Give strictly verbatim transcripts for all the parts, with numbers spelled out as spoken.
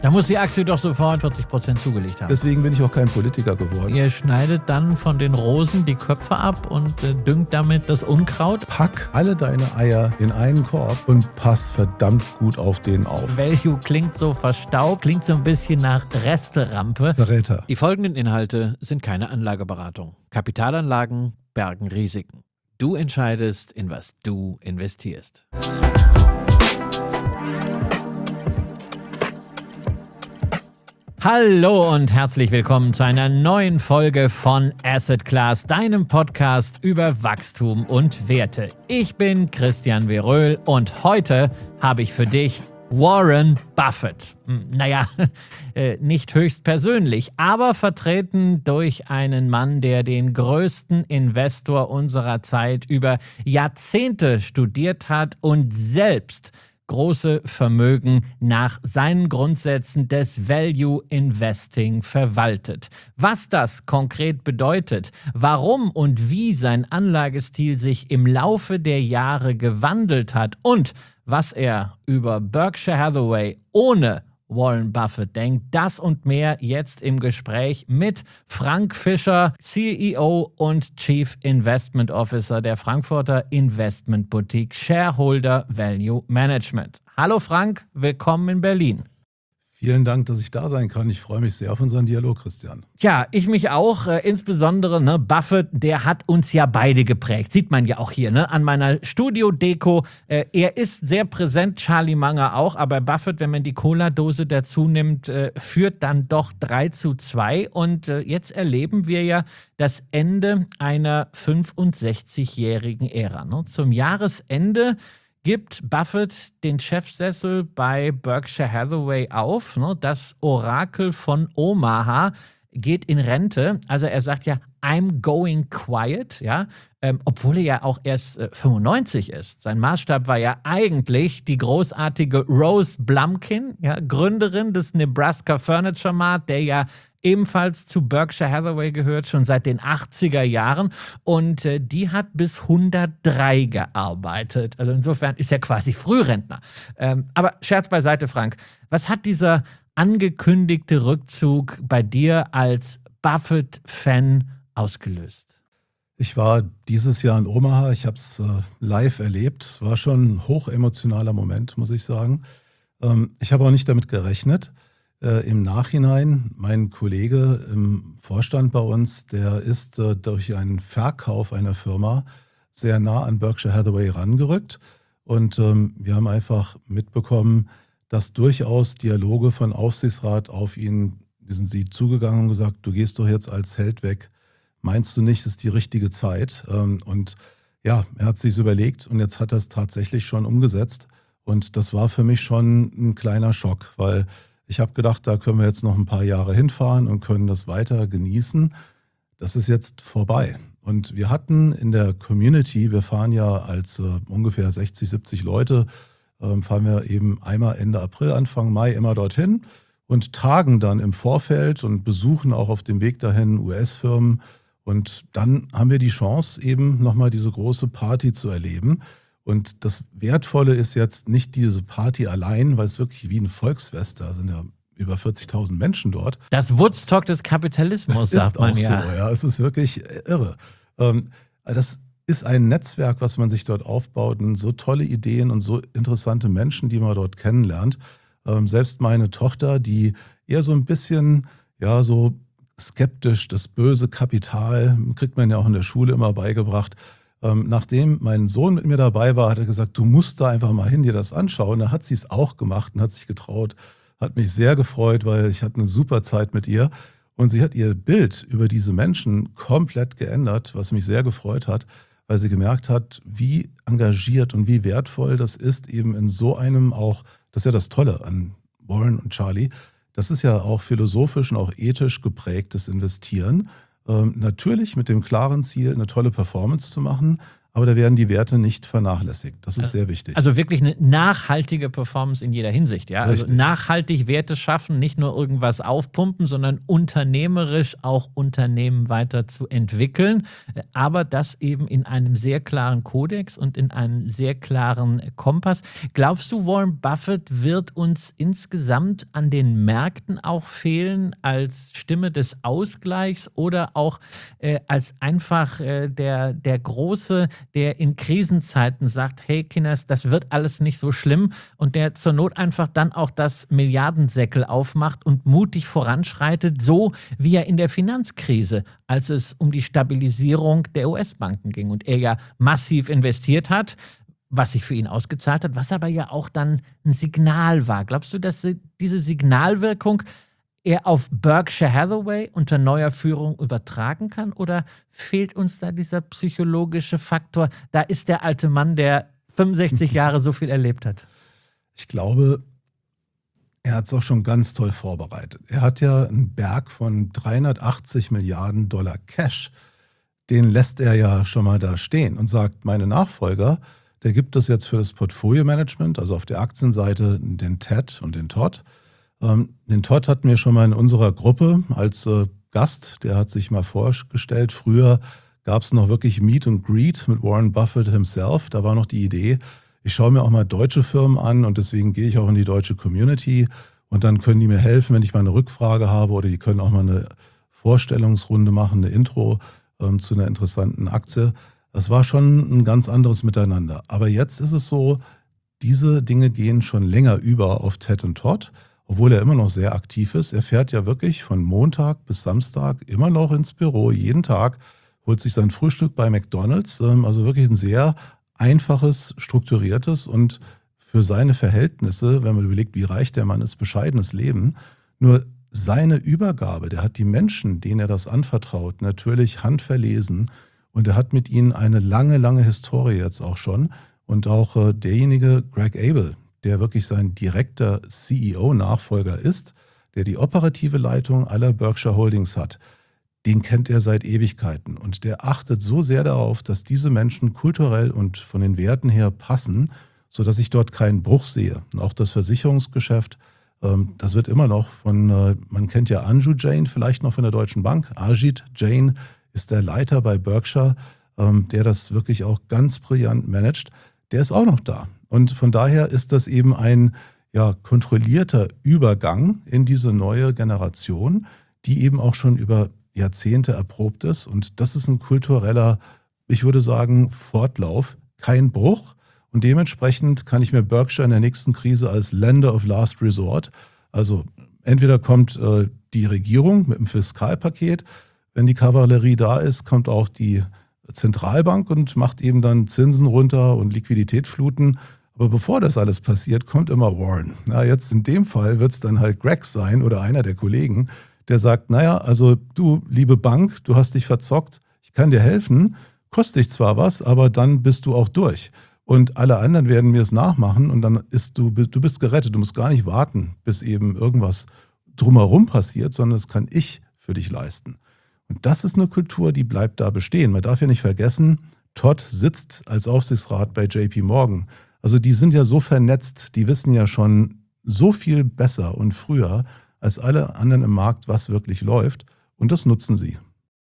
Da muss die Aktie doch sofort vierzig Prozent zugelegt haben. Deswegen bin ich auch kein Politiker geworden. Ihr schneidet dann von den Rosen die Köpfe ab und äh, düngt damit das Unkraut. Pack alle deine Eier in einen Korb und pass verdammt gut auf den auf. Value klingt so verstaubt, klingt so ein bisschen nach Resterampe. Verräter. Die folgenden Inhalte sind keine Anlageberatung. Kapitalanlagen bergen Risiken. Du entscheidest, in was du investierst. Hallo und herzlich willkommen zu einer neuen Folge von Asset Class, deinem Podcast über Wachstum und Werte. Ich bin Christian Veröhl und heute habe ich für dich Warren Buffett. Naja, nicht höchstpersönlich, aber vertreten durch einen Mann, der den größten Investor unserer Zeit über Jahrzehnte studiert hat und selbst große Vermögen nach seinen Grundsätzen des Value Investing verwaltet. Was das konkret bedeutet, warum und wie sein Anlagestil sich im Laufe der Jahre gewandelt hat und was er über Berkshire Hathaway ohne Warren Buffett denkt, das und mehr jetzt im Gespräch mit Frank Fischer, C E O und Chief Investment Officer der Frankfurter Investment Boutique Shareholder Value Management. Hallo Frank, willkommen in Berlin. Vielen Dank, dass ich da sein kann. Ich freue mich sehr auf unseren Dialog, Christian. Tja, ich mich auch. Äh, insbesondere ne, Buffett, der hat uns ja beide geprägt. Sieht man ja auch hier ne, an meiner Studio-Deko. Äh, er ist sehr präsent, Charlie Munger auch. Aber Buffett, wenn man die Cola-Dose dazu nimmt, äh, führt dann doch drei zu zwei. Und äh, jetzt erleben wir ja das Ende einer fünfundsechzigjährigen Ära. Ne? Zum Jahresende gibt Buffett den Chefsessel bei Berkshire Hathaway auf. Das Orakel von Omaha geht in Rente. Also er sagt ja, I'm going quiet, ja, ähm, obwohl er ja auch erst äh, fünfundneunzig ist. Sein Maßstab war ja eigentlich die großartige Rose Blumkin, ja, Gründerin des Nebraska Furniture Mart, der ja ebenfalls zu Berkshire Hathaway gehört, schon seit den achtziger Jahren. Und äh, die hat bis hundertdrei gearbeitet. Also insofern ist er quasi Frührentner. Ähm, aber Scherz beiseite, Frank. Was hat dieser angekündigte Rückzug bei dir als Buffett-Fan ausgelöst? Ich war dieses Jahr in Omaha. Ich habe es äh, live erlebt. Es war schon ein hochemotionaler Moment, muss ich sagen. Ähm, ich habe auch nicht damit gerechnet. Äh, Im Nachhinein, mein Kollege im Vorstand bei uns, der ist äh, durch einen Verkauf einer Firma sehr nah an Berkshire Hathaway rangerückt. Und ähm, wir haben einfach mitbekommen, dass durchaus Dialoge von Aufsichtsrat auf ihn, die sind sie zugegangen und gesagt, du gehst doch jetzt als Held weg. Meinst du nicht, das ist die richtige Zeit? Ähm, und ja, er hat sich überlegt und jetzt hat er es tatsächlich schon umgesetzt. Und das war für mich schon ein kleiner Schock, weil ich habe gedacht, da können wir jetzt noch ein paar Jahre hinfahren und können das weiter genießen. Das ist jetzt vorbei. Und wir hatten in der Community, wir fahren ja als äh, ungefähr sechzig, siebzig Leute, äh, fahren wir eben einmal Ende April, Anfang Mai immer dorthin und tagen dann im Vorfeld und besuchen auch auf dem Weg dahin U S-Firmen. Und dann haben wir die Chance, eben nochmal diese große Party zu erleben. Und das Wertvolle ist jetzt nicht diese Party allein, weil es wirklich wie ein Volksfest, da sind ja über vierzigtausend Menschen dort. Das Woodstock des Kapitalismus, das sagt man ja. ja. Das ist auch so, ja. Es ist wirklich irre. Das ist ein Netzwerk, was man sich dort aufbaut und so tolle Ideen und so interessante Menschen, die man dort kennenlernt. Selbst meine Tochter, die eher so ein bisschen, ja, so skeptisch, das böse Kapital, kriegt man ja auch in der Schule immer beigebracht. Ähm, nachdem mein Sohn mit mir dabei war, hat er gesagt, du musst da einfach mal hin, dir das anschauen. Da hat sie es auch gemacht und hat sich getraut. Hat mich sehr gefreut, weil ich hatte eine super Zeit mit ihr. Und sie hat ihr Bild über diese Menschen komplett geändert, was mich sehr gefreut hat, weil sie gemerkt hat, wie engagiert und wie wertvoll das ist, eben in so einem auch, das ist ja das Tolle an Warren und Charlie, das ist ja auch philosophisch und auch ethisch geprägtes Investieren. Ähm, natürlich mit dem klaren Ziel, eine tolle Performance zu machen, aber da werden die Werte nicht vernachlässigt. Das ist sehr wichtig. Also wirklich eine nachhaltige Performance in jeder Hinsicht, ja. Also Richtig. nachhaltig Werte schaffen, nicht nur irgendwas aufpumpen, sondern unternehmerisch auch Unternehmen weiter zu entwickeln. Aber das eben in einem sehr klaren Kodex und in einem sehr klaren Kompass. Glaubst du, Warren Buffett wird uns insgesamt an den Märkten auch fehlen als Stimme des Ausgleichs oder auch äh, als einfach äh, der, der große, der in Krisenzeiten sagt, hey Kinders, das wird alles nicht so schlimm und der zur Not einfach dann auch das Milliardensäckel aufmacht und mutig voranschreitet, so wie er in der Finanzkrise, als es um die Stabilisierung der U S-Banken ging und er ja massiv investiert hat, was sich für ihn ausgezahlt hat, was aber ja auch dann ein Signal war. Glaubst du, dass diese Signalwirkung er auf Berkshire Hathaway unter neuer Führung übertragen kann? Oder fehlt uns da dieser psychologische Faktor? Da ist der alte Mann, der fünfundsechzig Jahre so viel erlebt hat. Ich glaube, er hat es auch schon ganz toll vorbereitet. Er hat ja einen Berg von dreihundertachtzig Milliarden Dollar Cash. Den lässt er ja schon mal da stehen und sagt, meine Nachfolger, der gibt es jetzt für das Portfolio-Management, also auf der Aktienseite den Ted und den Todd. Ähm, den Todd hatten wir schon mal in unserer Gruppe als äh, Gast, der hat sich mal vorgestellt. Früher gab es noch wirklich Meet and Greet mit Warren Buffett himself. Da war noch die Idee, ich schaue mir auch mal deutsche Firmen an und deswegen gehe ich auch in die deutsche Community und dann können die mir helfen, wenn ich mal eine Rückfrage habe oder die können auch mal eine Vorstellungsrunde machen, eine Intro ähm, zu einer interessanten Aktie. Das war schon ein ganz anderes Miteinander. Aber jetzt ist es so, diese Dinge gehen schon länger über auf Ted und Todd, obwohl er immer noch sehr aktiv ist. Er fährt ja wirklich von Montag bis Samstag immer noch ins Büro, jeden Tag, holt sich sein Frühstück bei McDonald's. Also wirklich ein sehr einfaches, strukturiertes und für seine Verhältnisse, wenn man überlegt, wie reich der Mann ist, bescheidenes Leben. Nur seine Übergabe, der hat die Menschen, denen er das anvertraut, natürlich handverlesen. Und er hat mit ihnen eine lange, lange Historie jetzt auch schon. Und auch äh, derjenige, Greg Abel, der wirklich sein direkter C E O-Nachfolger ist, der die operative Leitung aller Berkshire Holdings hat, den kennt er seit Ewigkeiten. Und der achtet so sehr darauf, dass diese Menschen kulturell und von den Werten her passen, sodass ich dort keinen Bruch sehe. Und auch das Versicherungsgeschäft, ähm, das wird immer noch von, äh, man kennt ja Anju Jain vielleicht noch von der Deutschen Bank, Ajit Jain ist der Leiter bei Berkshire, ähm, der das wirklich auch ganz brillant managt. Der ist auch noch da. Und von daher ist das eben ein ja, kontrollierter Übergang in diese neue Generation, die eben auch schon über Jahrzehnte erprobt ist. Und das ist ein kultureller, ich würde sagen, Fortlauf, kein Bruch. Und dementsprechend kann ich mir Berkshire in der nächsten Krise als Lender of Last Resort, also entweder kommt äh, die Regierung mit einem Fiskalpaket, wenn die Kavallerie da ist, kommt auch die Zentralbank und macht eben dann Zinsen runter und Liquidität fluten. Aber bevor das alles passiert, kommt immer Warren. Na, jetzt in dem Fall wird es dann halt Greg sein oder einer der Kollegen, der sagt, naja, also du, liebe Bank, du hast dich verzockt, ich kann dir helfen, kostet dich zwar was, aber dann bist du auch durch. Und alle anderen werden mir es nachmachen und dann ist du, du bist gerettet. Du musst gar nicht warten, bis eben irgendwas drumherum passiert, sondern das kann ich für dich leisten. Und das ist eine Kultur, die bleibt da bestehen. Man darf ja nicht vergessen, Todd sitzt als Aufsichtsrat bei J P Morgan. Also die sind ja so vernetzt, die wissen ja schon so viel besser und früher als alle anderen im Markt, was wirklich läuft. Und das nutzen sie.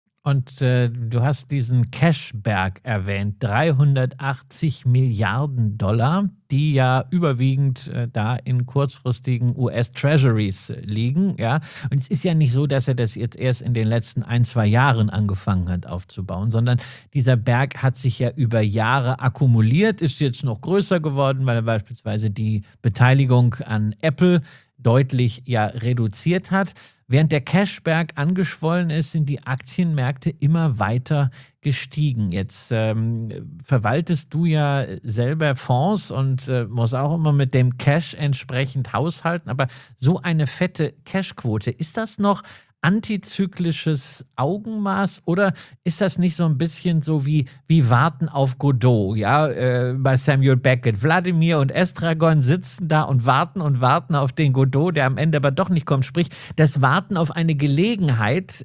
Und äh, du hast diesen Cashberg erwähnt, dreihundertachtzig Milliarden Dollar, die ja überwiegend äh, da in kurzfristigen U S-Treasuries äh, liegen. Ja? Und es ist ja nicht so, dass er das jetzt erst in den letzten ein, zwei Jahren angefangen hat aufzubauen, sondern dieser Berg hat sich ja über Jahre akkumuliert, ist jetzt noch größer geworden, weil er beispielsweise die Beteiligung an Apple deutlich ja reduziert hat. Während der Cashberg angeschwollen ist, sind die Aktienmärkte immer weiter gestiegen. Jetzt ähm, verwaltest du ja selber Fonds und äh, musst auch immer mit dem Cash entsprechend haushalten. Aber so eine fette Cashquote, ist das noch antizyklisches Augenmaß oder ist das nicht so ein bisschen so wie, wie Warten auf Godot, ja, äh, bei Samuel Beckett? Wladimir und Estragon sitzen da und warten und warten auf den Godot, der am Ende aber doch nicht kommt. Sprich, das Warten auf eine Gelegenheit, äh,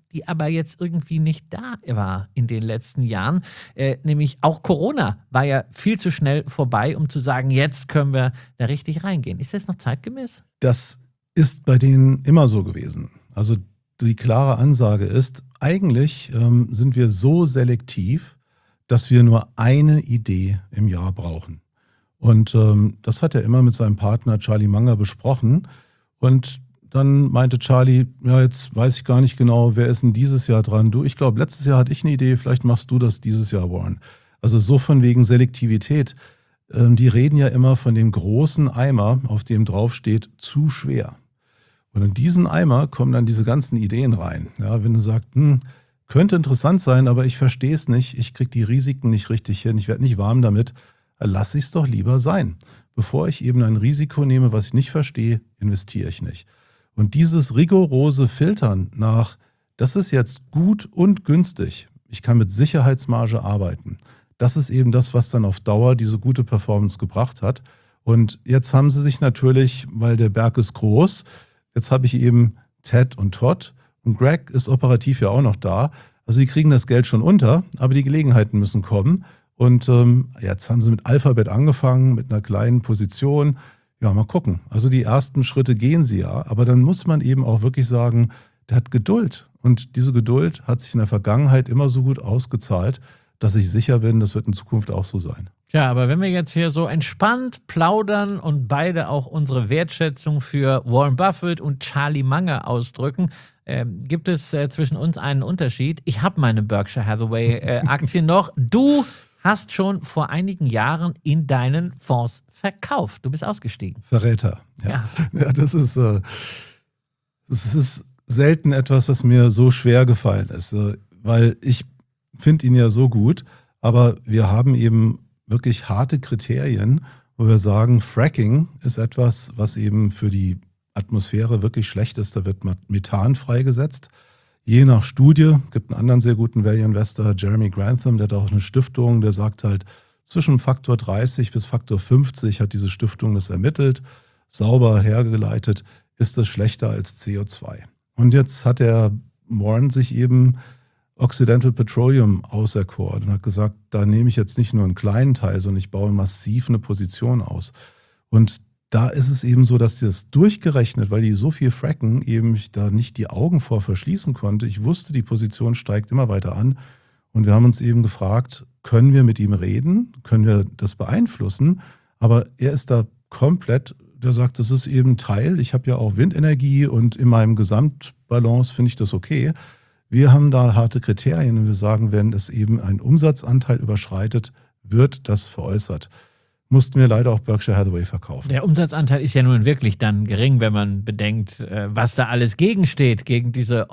die aber jetzt irgendwie nicht da war in den letzten Jahren. Äh, nämlich auch Corona war ja viel zu schnell vorbei, um zu sagen, jetzt können wir da richtig reingehen. Ist das noch zeitgemäß? Das ist bei denen immer so gewesen. Also die klare Ansage ist, eigentlich ähm, sind wir so selektiv, dass wir nur eine Idee im Jahr brauchen. Und ähm, das hat er immer mit seinem Partner Charlie Munger besprochen. Und dann meinte Charlie, ja, jetzt weiß ich gar nicht genau, wer ist denn dieses Jahr dran? Du, ich glaube, letztes Jahr hatte ich eine Idee, vielleicht machst du das dieses Jahr, Warren. Also so von wegen Selektivität. Ähm, die reden ja immer von dem großen Eimer, auf dem drauf steht, zu schwer. Und in diesen Eimer kommen dann diese ganzen Ideen rein. Ja, wenn du sagst, hm, könnte interessant sein, aber ich verstehe es nicht, ich kriege die Risiken nicht richtig hin, ich werde nicht warm damit, lass ich es doch lieber sein. Bevor ich eben ein Risiko nehme, was ich nicht verstehe, investiere ich nicht. Und dieses rigorose Filtern nach, das ist jetzt gut und günstig, ich kann mit Sicherheitsmarge arbeiten, das ist eben das, was dann auf Dauer diese gute Performance gebracht hat. Und jetzt haben sie sich natürlich, weil der Berg ist groß, jetzt habe ich eben Ted und Todd und Greg ist operativ ja auch noch da. Also die kriegen das Geld schon unter, aber die Gelegenheiten müssen kommen. Und ähm, jetzt haben sie mit Alphabet angefangen, mit einer kleinen Position. Ja, mal gucken. Also die ersten Schritte gehen sie ja, aber dann muss man eben auch wirklich sagen, der hat Geduld. Und diese Geduld hat sich in der Vergangenheit immer so gut ausgezahlt, dass ich sicher bin, das wird in Zukunft auch so sein. Ja, aber wenn wir jetzt hier so entspannt plaudern und beide auch unsere Wertschätzung für Warren Buffett und Charlie Munger ausdrücken, äh, gibt es äh, zwischen uns einen Unterschied. Ich habe meine Berkshire Hathaway äh, Aktien noch. Du hast schon vor einigen Jahren in deinen Fonds verkauft. Du bist ausgestiegen. Verräter. Ja, Ja. ja das ist, äh, das ist selten etwas, was mir so schwer gefallen ist, äh, weil ich finde ihn ja so gut, aber wir haben eben wirklich harte Kriterien, wo wir sagen, Fracking ist etwas, was eben für die Atmosphäre wirklich schlecht ist. Da wird Methan freigesetzt. Je nach Studie, gibt einen anderen sehr guten Value Investor, Jeremy Grantham, der hat auch eine Stiftung, der sagt halt, zwischen Faktor dreißig bis Faktor fünfzig hat diese Stiftung das ermittelt, sauber hergeleitet, ist das schlechter als C O zwei. Und jetzt hat der Warren sich eben Occidental Petroleum auserkoren und hat gesagt, da nehme ich jetzt nicht nur einen kleinen Teil, sondern ich baue massiv eine Position aus. Und da ist es eben so, dass das durchgerechnet, weil die so viel fracken, eben ich da nicht die Augen vor verschließen konnte. Ich wusste, die Position steigt immer weiter an. Und wir haben uns eben gefragt, können wir mit ihm reden? Können wir das beeinflussen? Aber er ist da komplett, der sagt, das ist eben Teil. Ich habe ja auch Windenergie und in meinem Gesamtbalance finde ich das okay. Wir haben da harte Kriterien und wir sagen, wenn es eben einen Umsatzanteil überschreitet, wird das veräußert. Mussten wir leider auch Berkshire Hathaway verkaufen. Der Umsatzanteil ist ja nun wirklich dann gering, wenn man bedenkt, was da alles gegensteht, gegen diese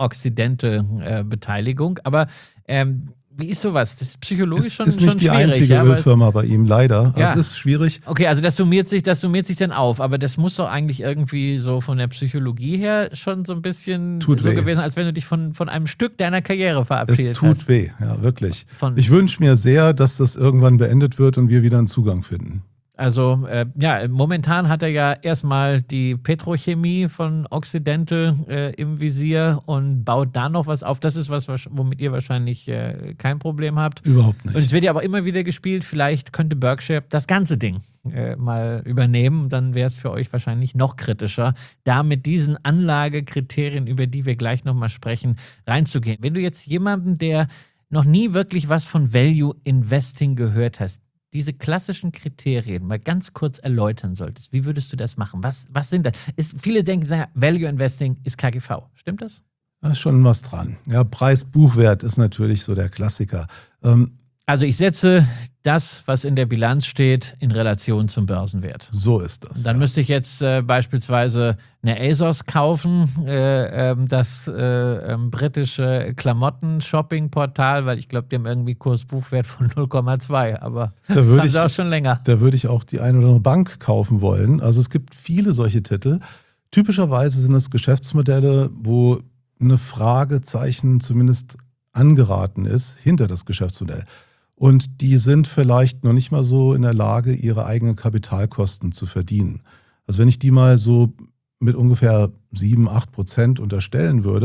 Occidental-Beteiligung. Aber ähm, wie ist sowas? Das ist psychologisch es schon, ist nicht schon die schwierig. einzige ja, Ölfirma bei ihm, leider. Ja. Es ist schwierig. Okay, also das summiert sich, das summiert sich dann auf, aber das muss doch eigentlich irgendwie so von der Psychologie her schon so ein bisschen Tut so weh. gewesen, als wenn du dich von, von einem Stück deiner Karriere verabschiedet Es tut hast. weh, ja, wirklich. Von- Ich wünsche mir sehr, dass das irgendwann beendet wird und wir wieder einen Zugang finden. Also, äh, ja, momentan hat er ja erstmal die Petrochemie von Occidental äh, im Visier und baut da noch was auf. Das ist was, womit ihr wahrscheinlich äh, kein Problem habt. Überhaupt Und es nicht. wird ja aber immer wieder gespielt, vielleicht könnte Berkshire das ganze Ding äh, mal übernehmen. Dann wäre es für euch wahrscheinlich noch kritischer, da mit diesen Anlagekriterien, über die wir gleich nochmal sprechen, reinzugehen. Wenn du jetzt jemanden, der noch nie wirklich was von Value Investing gehört hast, diese klassischen Kriterien mal ganz kurz erläutern solltest, wie würdest du das machen? Was, was sind das? Ist, viele denken, sagen, Value Investing ist K G V. Stimmt das? Da ist schon was dran. Ja, Preis-Buchwert ist natürlich so der Klassiker. Ähm, Also ich setze das, was in der Bilanz steht, in Relation zum Börsenwert. so ist das. Dann ja. müsste ich jetzt äh, beispielsweise eine ASOS kaufen, äh, ähm, das äh, ähm, britische Klamotten-Shopping-Portal, weil ich glaube, die haben irgendwie Kursbuchwert von null Komma zwei, aber Da das würde haben ich- sie auch schon länger. Da würde ich auch die eine oder andere Bank kaufen wollen. Also es gibt viele solche Titel. Typischerweise sind es Geschäftsmodelle, wo eine Fragezeichen zumindest angeraten ist hinter das Geschäftsmodell. Und die sind vielleicht noch nicht mal so in der Lage, ihre eigenen Kapitalkosten zu verdienen. Also wenn ich die mal so mit ungefähr sieben, acht Prozent unterstellen würde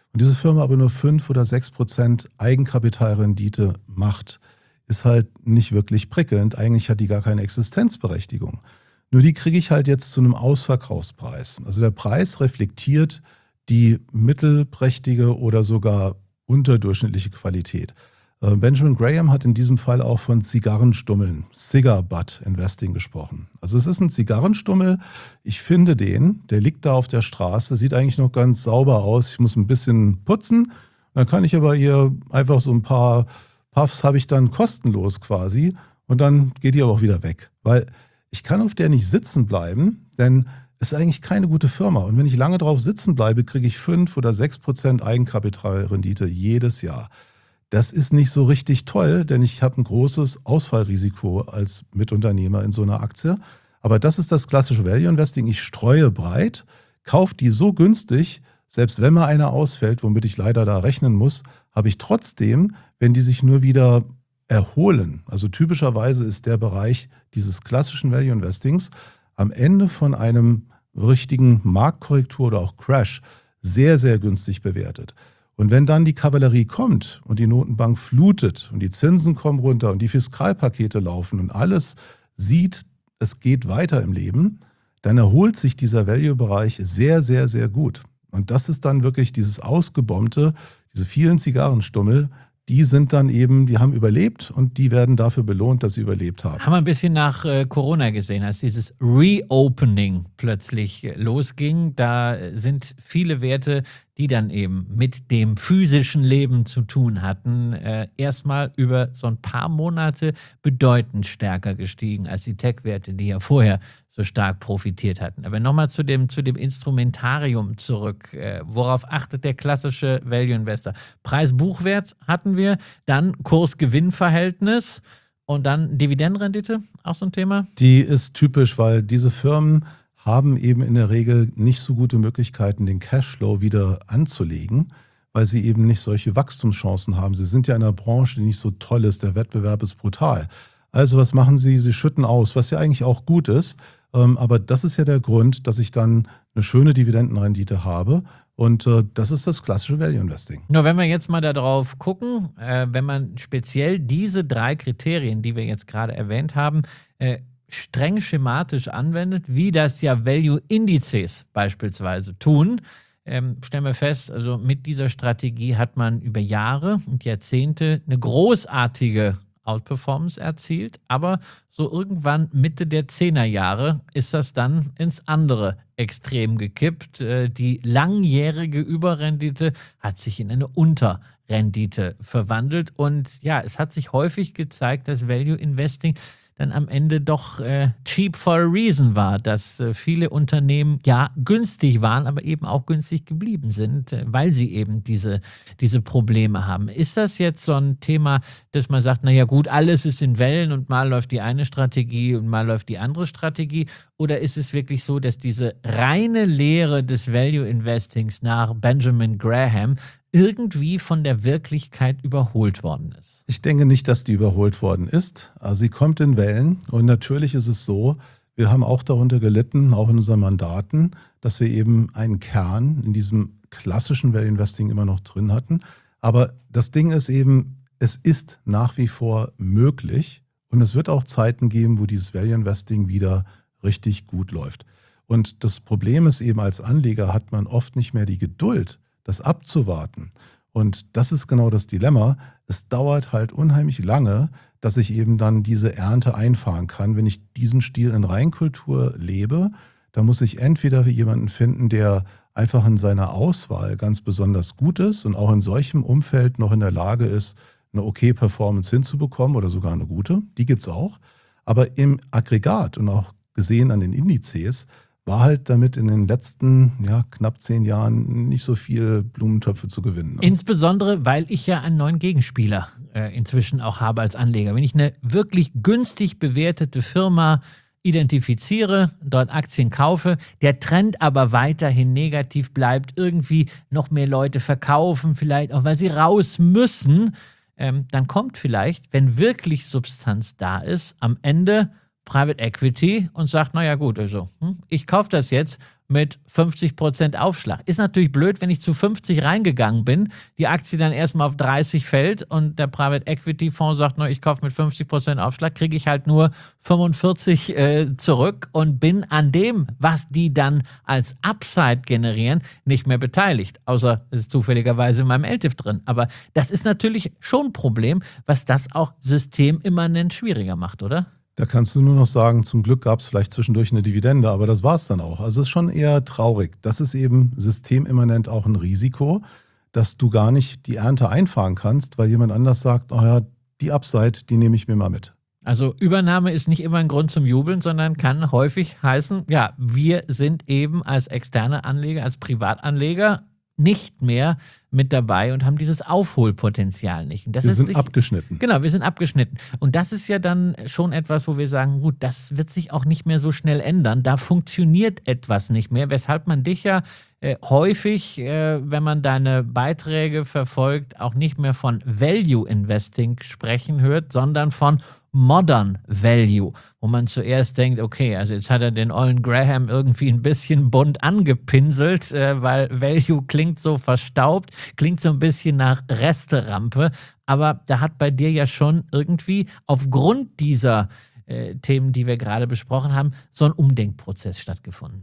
und diese Firma aber nur fünf oder sechs Prozent Eigenkapitalrendite macht, ist halt nicht wirklich prickelnd. Eigentlich hat die gar keine Existenzberechtigung. Nur die kriege ich halt jetzt zu einem Ausverkaufspreis. Also der Preis reflektiert die mittelprächtige oder sogar unterdurchschnittliche Qualität. Benjamin Graham hat in diesem Fall auch von Zigarrenstummeln, Cigar Butt Investing gesprochen. Also es ist ein Zigarrenstummel. Ich finde den, der liegt da auf der Straße, sieht eigentlich noch ganz sauber aus. Ich muss ein bisschen putzen. Dann kann ich aber hier einfach so ein paar Puffs habe ich dann kostenlos quasi und dann geht die aber auch wieder weg. Weil ich kann auf der nicht sitzen bleiben, denn es ist eigentlich keine gute Firma. Und wenn ich lange drauf sitzen bleibe, kriege ich fünf oder sechs Prozent Eigenkapitalrendite jedes Jahr. Das ist nicht so richtig toll, denn ich habe ein großes Ausfallrisiko als Mitunternehmer in so einer Aktie. Aber das ist das klassische Value Investing. Ich streue breit, kaufe die so günstig, selbst wenn mal einer ausfällt, womit ich leider da rechnen muss, habe ich trotzdem, wenn die sich nur wieder erholen. Also typischerweise ist der Bereich dieses klassischen Value Investings am Ende von einem richtigen Marktkorrektur oder auch Crash sehr, sehr günstig bewertet. Und wenn dann die Kavallerie kommt und die Notenbank flutet und die Zinsen kommen runter und die Fiskalpakete laufen und alles sieht, es geht weiter im Leben, dann erholt sich dieser Value-Bereich sehr, sehr, sehr gut. Und das ist dann wirklich dieses Ausgebombte, diese vielen Zigarrenstummel, die sind dann eben, die haben überlebt und die werden dafür belohnt, dass sie überlebt haben. Haben wir ein bisschen nach äh, Corona gesehen, als dieses Reopening plötzlich äh, losging. Da sind viele Werte, die dann eben mit dem physischen Leben zu tun hatten, äh, erstmal über so ein paar Monate bedeutend stärker gestiegen als die Tech-Werte, die ja vorher so stark profitiert hatten. Aber nochmal zu dem, zu dem Instrumentarium zurück. Äh, worauf achtet der klassische Value-Investor? Preis-Buchwert hatten wir, dann Kurs-Gewinn-Verhältnis und dann Dividendenrendite, auch so ein Thema? Die ist typisch, weil diese Firmen haben eben in der Regel nicht so gute Möglichkeiten, den Cashflow wieder anzulegen, weil sie eben nicht solche Wachstumschancen haben. Sie sind ja in einer Branche, die nicht so toll ist. Der Wettbewerb ist brutal. Also was machen sie? Sie schütten aus, was ja eigentlich auch gut ist. Aber das ist ja der Grund, dass ich dann eine schöne Dividendenrendite habe. Und das ist das klassische Value Investing. Nur wenn wir jetzt mal darauf gucken, äh, wenn man speziell diese drei Kriterien, die wir jetzt gerade erwähnt haben, äh, streng schematisch anwendet, wie das ja Value-Indizes beispielsweise tun, ähm, stellen wir fest, also mit dieser Strategie hat man über Jahre und Jahrzehnte eine großartige Outperformance erzielt, aber so irgendwann Mitte der Zehnerjahre ist das dann ins andere Extrem gekippt. Äh, die langjährige Überrendite hat sich in eine Unterrendite verwandelt und ja, es hat sich häufig gezeigt, dass Value Investing dann am Ende doch äh, cheap for a reason war, dass äh, viele Unternehmen ja günstig waren, aber eben auch günstig geblieben sind, äh, weil sie eben diese, diese Probleme haben. Ist das jetzt so ein Thema, dass man sagt, naja gut, alles ist in Wellen und mal läuft die eine Strategie und mal läuft die andere Strategie? Oder ist es wirklich so, dass diese reine Lehre des Value Investings nach Benjamin Graham irgendwie von der Wirklichkeit überholt worden ist? Ich denke nicht, dass die überholt worden ist. Also sie kommt in Wellen und natürlich ist es so, wir haben auch darunter gelitten, auch in unseren Mandaten, dass wir eben einen Kern in diesem klassischen Value Investing immer noch drin hatten. Aber das Ding ist eben, es ist nach wie vor möglich und es wird auch Zeiten geben, wo dieses Value Investing wieder richtig gut läuft. Und das Problem ist eben, als Anleger hat man oft nicht mehr die Geduld, das abzuwarten. Und das ist genau das Dilemma. Es dauert halt unheimlich lange, dass ich eben dann diese Ernte einfahren kann. Wenn ich diesen Stil in Reinkultur lebe, dann muss ich entweder jemanden finden, der einfach in seiner Auswahl ganz besonders gut ist und auch in solchem Umfeld noch in der Lage ist, eine okay Performance hinzubekommen oder sogar eine gute. Die gibt es auch. Aber im Aggregat und auch gesehen an den Indizes war halt damit in den letzten ja, knapp zehn Jahren nicht so viel Blumentöpfe zu gewinnen. Ne? Insbesondere, weil ich ja einen neuen Gegenspieler äh, inzwischen auch habe als Anleger. Wenn ich eine wirklich günstig bewertete Firma identifiziere, dort Aktien kaufe, der Trend aber weiterhin negativ bleibt, irgendwie noch mehr Leute verkaufen, vielleicht auch, weil sie raus müssen, ähm, dann kommt vielleicht, wenn wirklich Substanz da ist, am Ende Private Equity und sagt, naja gut, also hm, ich kaufe das jetzt, mit fünfzig Prozent Aufschlag. Ist natürlich blöd, wenn ich zu fünfzig reingegangen bin, die Aktie dann erstmal auf dreißig fällt und der Private Equity Fonds sagt, ich kaufe mit fünfzig Prozent Aufschlag, kriege ich halt nur fünfundvierzig äh, zurück und bin an dem, was die dann als Upside generieren, nicht mehr beteiligt. Außer es ist zufälligerweise in meinem L T I F drin. Aber das ist natürlich schon ein Problem, was das auch systemimmanent schwieriger macht, oder? Da kannst du nur noch sagen, zum Glück gab es vielleicht zwischendurch eine Dividende, aber das war es dann auch. Also es ist schon eher traurig. Das ist eben systemimmanent auch ein Risiko, dass du gar nicht die Ernte einfahren kannst, weil jemand anders sagt, oh ja, die Upside, die nehme ich mir mal mit. Also Übernahme ist nicht immer ein Grund zum Jubeln, sondern kann häufig heißen, ja, wir sind eben als externe Anleger, als Privatanleger nicht mehr mit dabei und haben dieses Aufholpotenzial nicht. Und das wir ist sind sich, abgeschnitten. Genau, wir sind abgeschnitten. Und das ist ja dann schon etwas, wo wir sagen, gut, das wird sich auch nicht mehr so schnell ändern. Da funktioniert etwas nicht mehr, weshalb man dich ja äh, häufig, äh, wenn man deine Beiträge verfolgt, auch nicht mehr von Value Investing sprechen hört, sondern von Modern Value, wo man zuerst denkt, okay, also jetzt hat er den ollen Graham irgendwie ein bisschen bunt angepinselt, äh, weil Value klingt so verstaubt, klingt so ein bisschen nach Resterampe, aber da hat bei dir ja schon irgendwie aufgrund dieser äh, Themen, die wir gerade besprochen haben, so ein Umdenkprozess stattgefunden.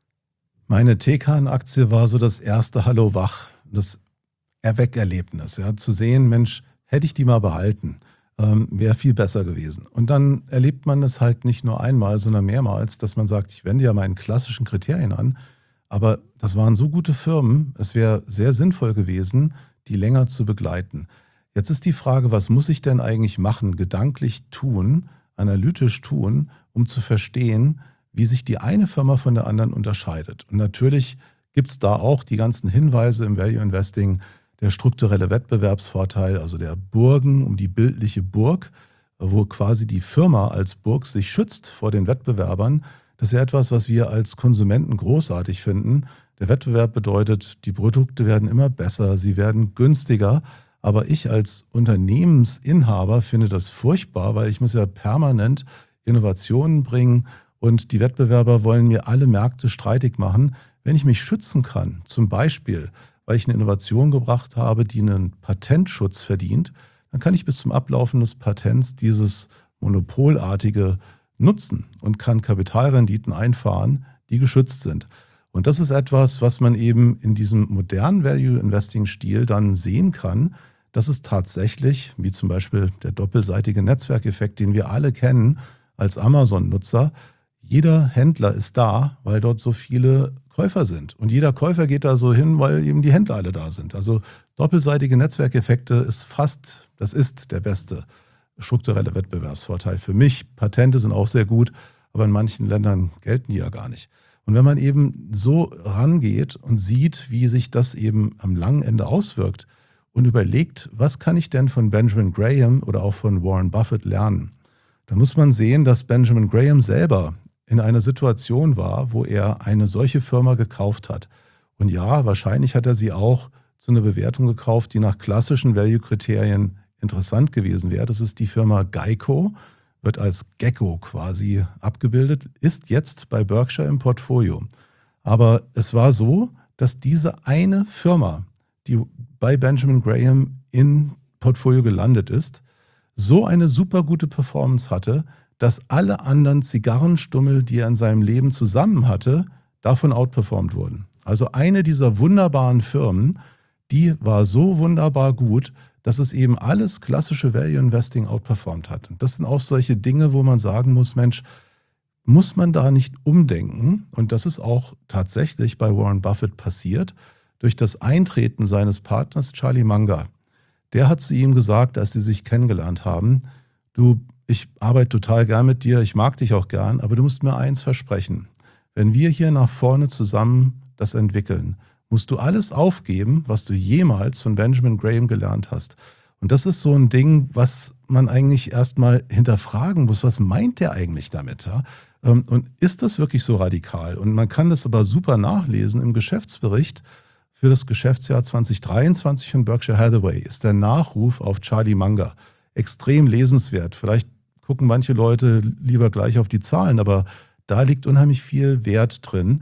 Meine T K N-Aktie war so das erste Hallo wach, das Erweckerlebnis, ja, zu sehen, Mensch, hätte ich die mal behalten, ähm, wäre viel besser gewesen. Und dann erlebt man das halt nicht nur einmal, sondern mehrmals, dass man sagt, ich wende ja meinen klassischen Kriterien an, aber das waren so gute Firmen, es wäre sehr sinnvoll gewesen, die länger zu begleiten. Jetzt ist die Frage, was muss ich denn eigentlich machen, gedanklich tun, analytisch tun, um zu verstehen, wie sich die eine Firma von der anderen unterscheidet. Und natürlich gibt es da auch die ganzen Hinweise im Value Investing, der strukturelle Wettbewerbsvorteil, also der Burgen um die bildliche Burg, wo quasi die Firma als Burg sich schützt vor den Wettbewerbern. Das ist ja etwas, was wir als Konsumenten großartig finden. Der Wettbewerb bedeutet, die Produkte werden immer besser, sie werden günstiger. Aber ich als Unternehmensinhaber finde das furchtbar, weil ich muss ja permanent Innovationen bringen und die Wettbewerber wollen mir alle Märkte streitig machen. Wenn ich mich schützen kann, zum Beispiel, weil ich eine Innovation gebracht habe, die einen Patentschutz verdient, dann kann ich bis zum Ablaufen des Patents dieses Monopolartige nutzen und kann Kapitalrenditen einfahren, die geschützt sind. Und das ist etwas, was man eben in diesem modernen Value-Investing-Stil dann sehen kann, dass es tatsächlich, wie zum Beispiel der doppelseitige Netzwerkeffekt, den wir alle kennen als Amazon-Nutzer, jeder Händler ist da, weil dort so viele Käufer sind. Und jeder Käufer geht da so hin, weil eben die Händler alle da sind. Also doppelseitige Netzwerkeffekte ist fast, das ist der beste strukturelle Wettbewerbsvorteil für mich. Patente sind auch sehr gut, aber in manchen Ländern gelten die ja gar nicht. Und wenn man eben so rangeht und sieht, wie sich das eben am langen Ende auswirkt und überlegt, was kann ich denn von Benjamin Graham oder auch von Warren Buffett lernen, dann muss man sehen, dass Benjamin Graham selber in einer Situation war, wo er eine solche Firma gekauft hat. Und ja, wahrscheinlich hat er sie auch zu einer Bewertung gekauft, die nach klassischen Value-Kriterien interessant gewesen wäre. Das ist die Firma Geico, wird als Gecko quasi abgebildet, ist jetzt bei Berkshire im Portfolio. Aber es war so, dass diese eine Firma, die bei Benjamin Graham im Portfolio gelandet ist, so eine super gute Performance hatte, dass alle anderen Zigarrenstummel, die er in seinem Leben zusammen hatte, davon outperformt wurden. Also eine dieser wunderbaren Firmen, die war so wunderbar gut, dass es eben alles klassische Value Investing outperformt hat. Und das sind auch solche Dinge, wo man sagen muss, Mensch, muss man da nicht umdenken? Und das ist auch tatsächlich bei Warren Buffett passiert, durch das Eintreten seines Partners Charlie Munger. Der hat zu ihm gesagt, als sie sich kennengelernt haben, du, ich arbeite total gern mit dir, ich mag dich auch gern, aber du musst mir eins versprechen. Wenn wir hier nach vorne zusammen das entwickeln, musst du alles aufgeben, was du jemals von Benjamin Graham gelernt hast. Und das ist so ein Ding, was man eigentlich erstmal hinterfragen muss. Was meint der eigentlich damit? Ja? Und ist das wirklich so radikal? Und man kann das aber super nachlesen im Geschäftsbericht für das Geschäftsjahr zwanzig dreiundzwanzig von Berkshire Hathaway ist der Nachruf auf Charlie Munger extrem lesenswert. Vielleicht gucken manche Leute lieber gleich auf die Zahlen, aber da liegt unheimlich viel Wert drin.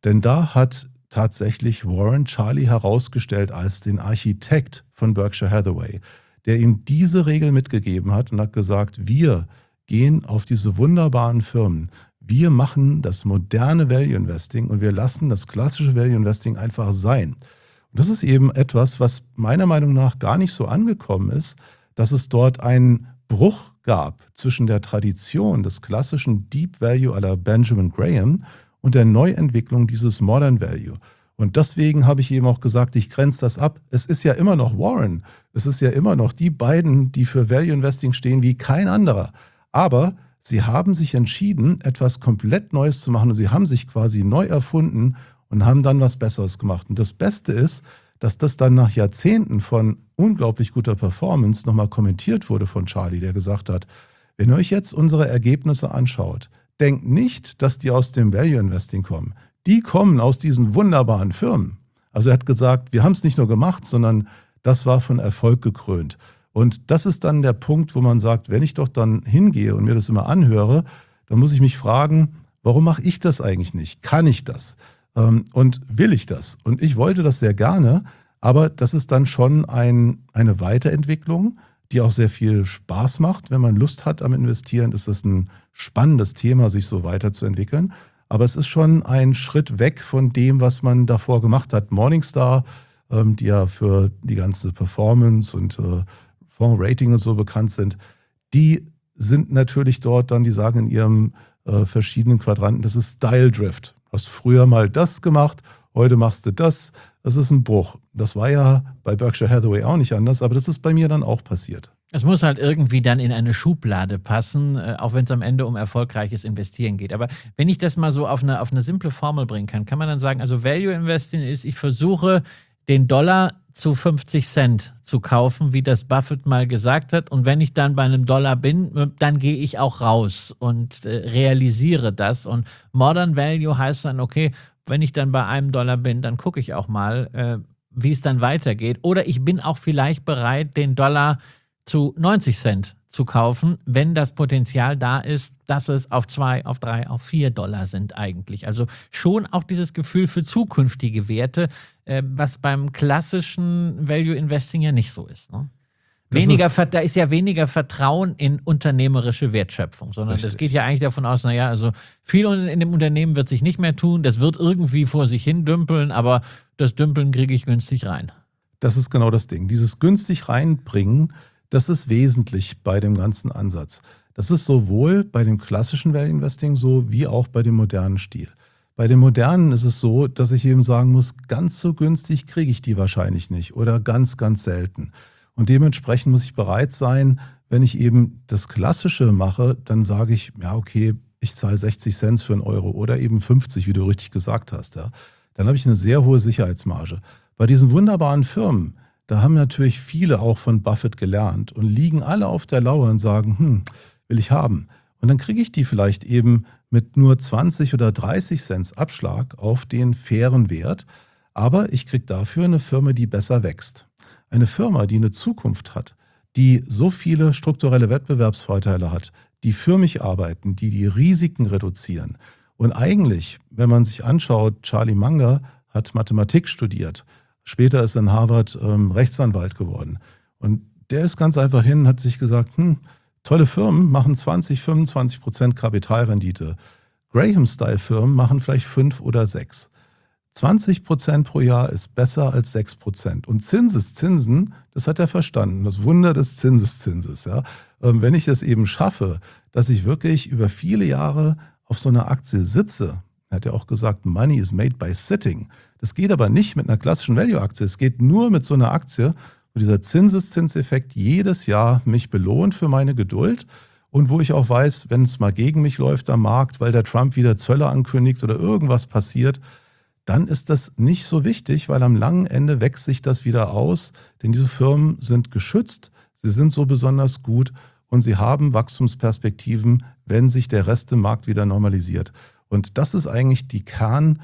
Denn da hat tatsächlich Warren Charlie herausgestellt als den Architekt von Berkshire Hathaway, der ihm diese Regel mitgegeben hat und hat gesagt, wir gehen auf diese wunderbaren Firmen, wir machen das moderne Value Investing und wir lassen das klassische Value Investing einfach sein. Und das ist eben etwas, was meiner Meinung nach gar nicht so angekommen ist, dass es dort einen Bruch gab zwischen der Tradition des klassischen Deep Value à la Benjamin Graham und der Neuentwicklung dieses Modern Value. Und deswegen habe ich eben auch gesagt, ich grenze das ab. Es ist ja immer noch Warren. Es ist ja immer noch die beiden, die für Value Investing stehen wie kein anderer. Aber sie haben sich entschieden, etwas komplett Neues zu machen und sie haben sich quasi neu erfunden und haben dann was Besseres gemacht. Und das Beste ist, dass das dann nach Jahrzehnten von unglaublich guter Performance nochmal kommentiert wurde von Charlie, der gesagt hat, wenn ihr euch jetzt unsere Ergebnisse anschaut, denkt nicht, dass die aus dem Value Investing kommen. Die kommen aus diesen wunderbaren Firmen. Also er hat gesagt, wir haben es nicht nur gemacht, sondern das war von Erfolg gekrönt. Und das ist dann der Punkt, wo man sagt, wenn ich doch dann hingehe und mir das immer anhöre, dann muss ich mich fragen, warum mache ich das eigentlich nicht? Kann ich das? Und will ich das? Und ich wollte das sehr gerne, aber das ist dann schon ein, eine Weiterentwicklung, die auch sehr viel Spaß macht. Wenn man Lust hat am Investieren, ist das ein spannendes Thema, sich so weiterzuentwickeln. Aber es ist schon ein Schritt weg von dem, was man davor gemacht hat. Morningstar, ähm, die ja für die ganze Performance und äh, Fondsrating und so bekannt sind, die sind natürlich dort dann, die sagen in ihrem äh, verschiedenen Quadranten, das ist Style Drift. Du hast früher mal das gemacht, heute machst du das. Das ist ein Bruch. Das war ja bei Berkshire Hathaway auch nicht anders, aber das ist bei mir dann auch passiert. Es muss halt irgendwie dann in eine Schublade passen, auch wenn es am Ende um erfolgreiches Investieren geht. Aber wenn ich das mal so auf eine, auf eine simple Formel bringen kann, kann man dann sagen, also Value Investing ist, ich versuche den Dollar zu fünfzig Cent zu kaufen, wie das Buffett mal gesagt hat. Und wenn ich dann bei einem Dollar bin, dann gehe ich auch raus und äh, realisiere das. Und Modern Value heißt dann, okay, wenn ich dann bei einem Dollar bin, dann gucke ich auch mal, äh, wie es dann weitergeht. Oder ich bin auch vielleicht bereit, den Dollar zu neunzig Cent zu kaufen, wenn das Potenzial da ist, dass es auf zwei, auf drei, auf vier Dollar sind eigentlich. Also schon auch dieses Gefühl für zukünftige Werte, äh, was beim klassischen Value Investing ja nicht so ist. Ne? Weniger, ist, da ist ja weniger Vertrauen in unternehmerische Wertschöpfung, sondern richtig. Das geht ja eigentlich davon aus, naja, also viel in dem Unternehmen wird sich nicht mehr tun, das wird irgendwie vor sich hin dümpeln, aber das Dümpeln kriege ich günstig rein. Das ist genau das Ding. Dieses günstig reinbringen, das ist wesentlich bei dem ganzen Ansatz. Das ist sowohl bei dem klassischen Value Investing so, wie auch bei dem modernen Stil. Bei dem modernen ist es so, dass ich eben sagen muss, ganz so günstig kriege ich die wahrscheinlich nicht oder ganz, ganz selten. Und dementsprechend muss ich bereit sein, wenn ich eben das Klassische mache, dann sage ich, ja okay, ich zahle sechzig Cent für einen Euro oder eben fünfzig, wie du richtig gesagt hast. Ja. Dann habe ich eine sehr hohe Sicherheitsmarge. Bei diesen wunderbaren Firmen, da haben natürlich viele auch von Buffett gelernt und liegen alle auf der Lauer und sagen, hm, will ich haben. Und dann kriege ich die vielleicht eben mit nur zwanzig oder dreißig Cent Abschlag auf den fairen Wert. Aber ich kriege dafür eine Firma, die besser wächst. Eine Firma, die eine Zukunft hat, die so viele strukturelle Wettbewerbsvorteile hat, die für mich arbeiten, die die Risiken reduzieren. Und eigentlich, wenn man sich anschaut, Charlie Munger hat Mathematik studiert. Später ist er in Harvard ähm, Rechtsanwalt geworden. Und der ist ganz einfach hin, hat sich gesagt, hm, tolle Firmen machen zwanzig, fünfundzwanzig Prozent Kapitalrendite. Graham-Style-Firmen machen vielleicht fünf oder sechs. zwanzig Prozent pro Jahr ist besser als sechs Prozent. Und Zinseszinsen, das hat er verstanden, das Wunder des Zinseszinses. Ja. Ähm, wenn ich es eben schaffe, dass ich wirklich über viele Jahre auf so einer Aktie sitze, er hat ja auch gesagt, money is made by sitting. Das geht aber nicht mit einer klassischen Value-Aktie. Es geht nur mit so einer Aktie, wo dieser Zinseszinseffekt jedes Jahr mich belohnt für meine Geduld und wo ich auch weiß, wenn es mal gegen mich läuft am Markt, weil der Trump wieder Zölle ankündigt oder irgendwas passiert, dann ist das nicht so wichtig, weil am langen Ende wächst sich das wieder aus, denn diese Firmen sind geschützt, sie sind so besonders gut und sie haben Wachstumsperspektiven, wenn sich der Rest im Markt wieder normalisiert. Und das ist eigentlich die Kern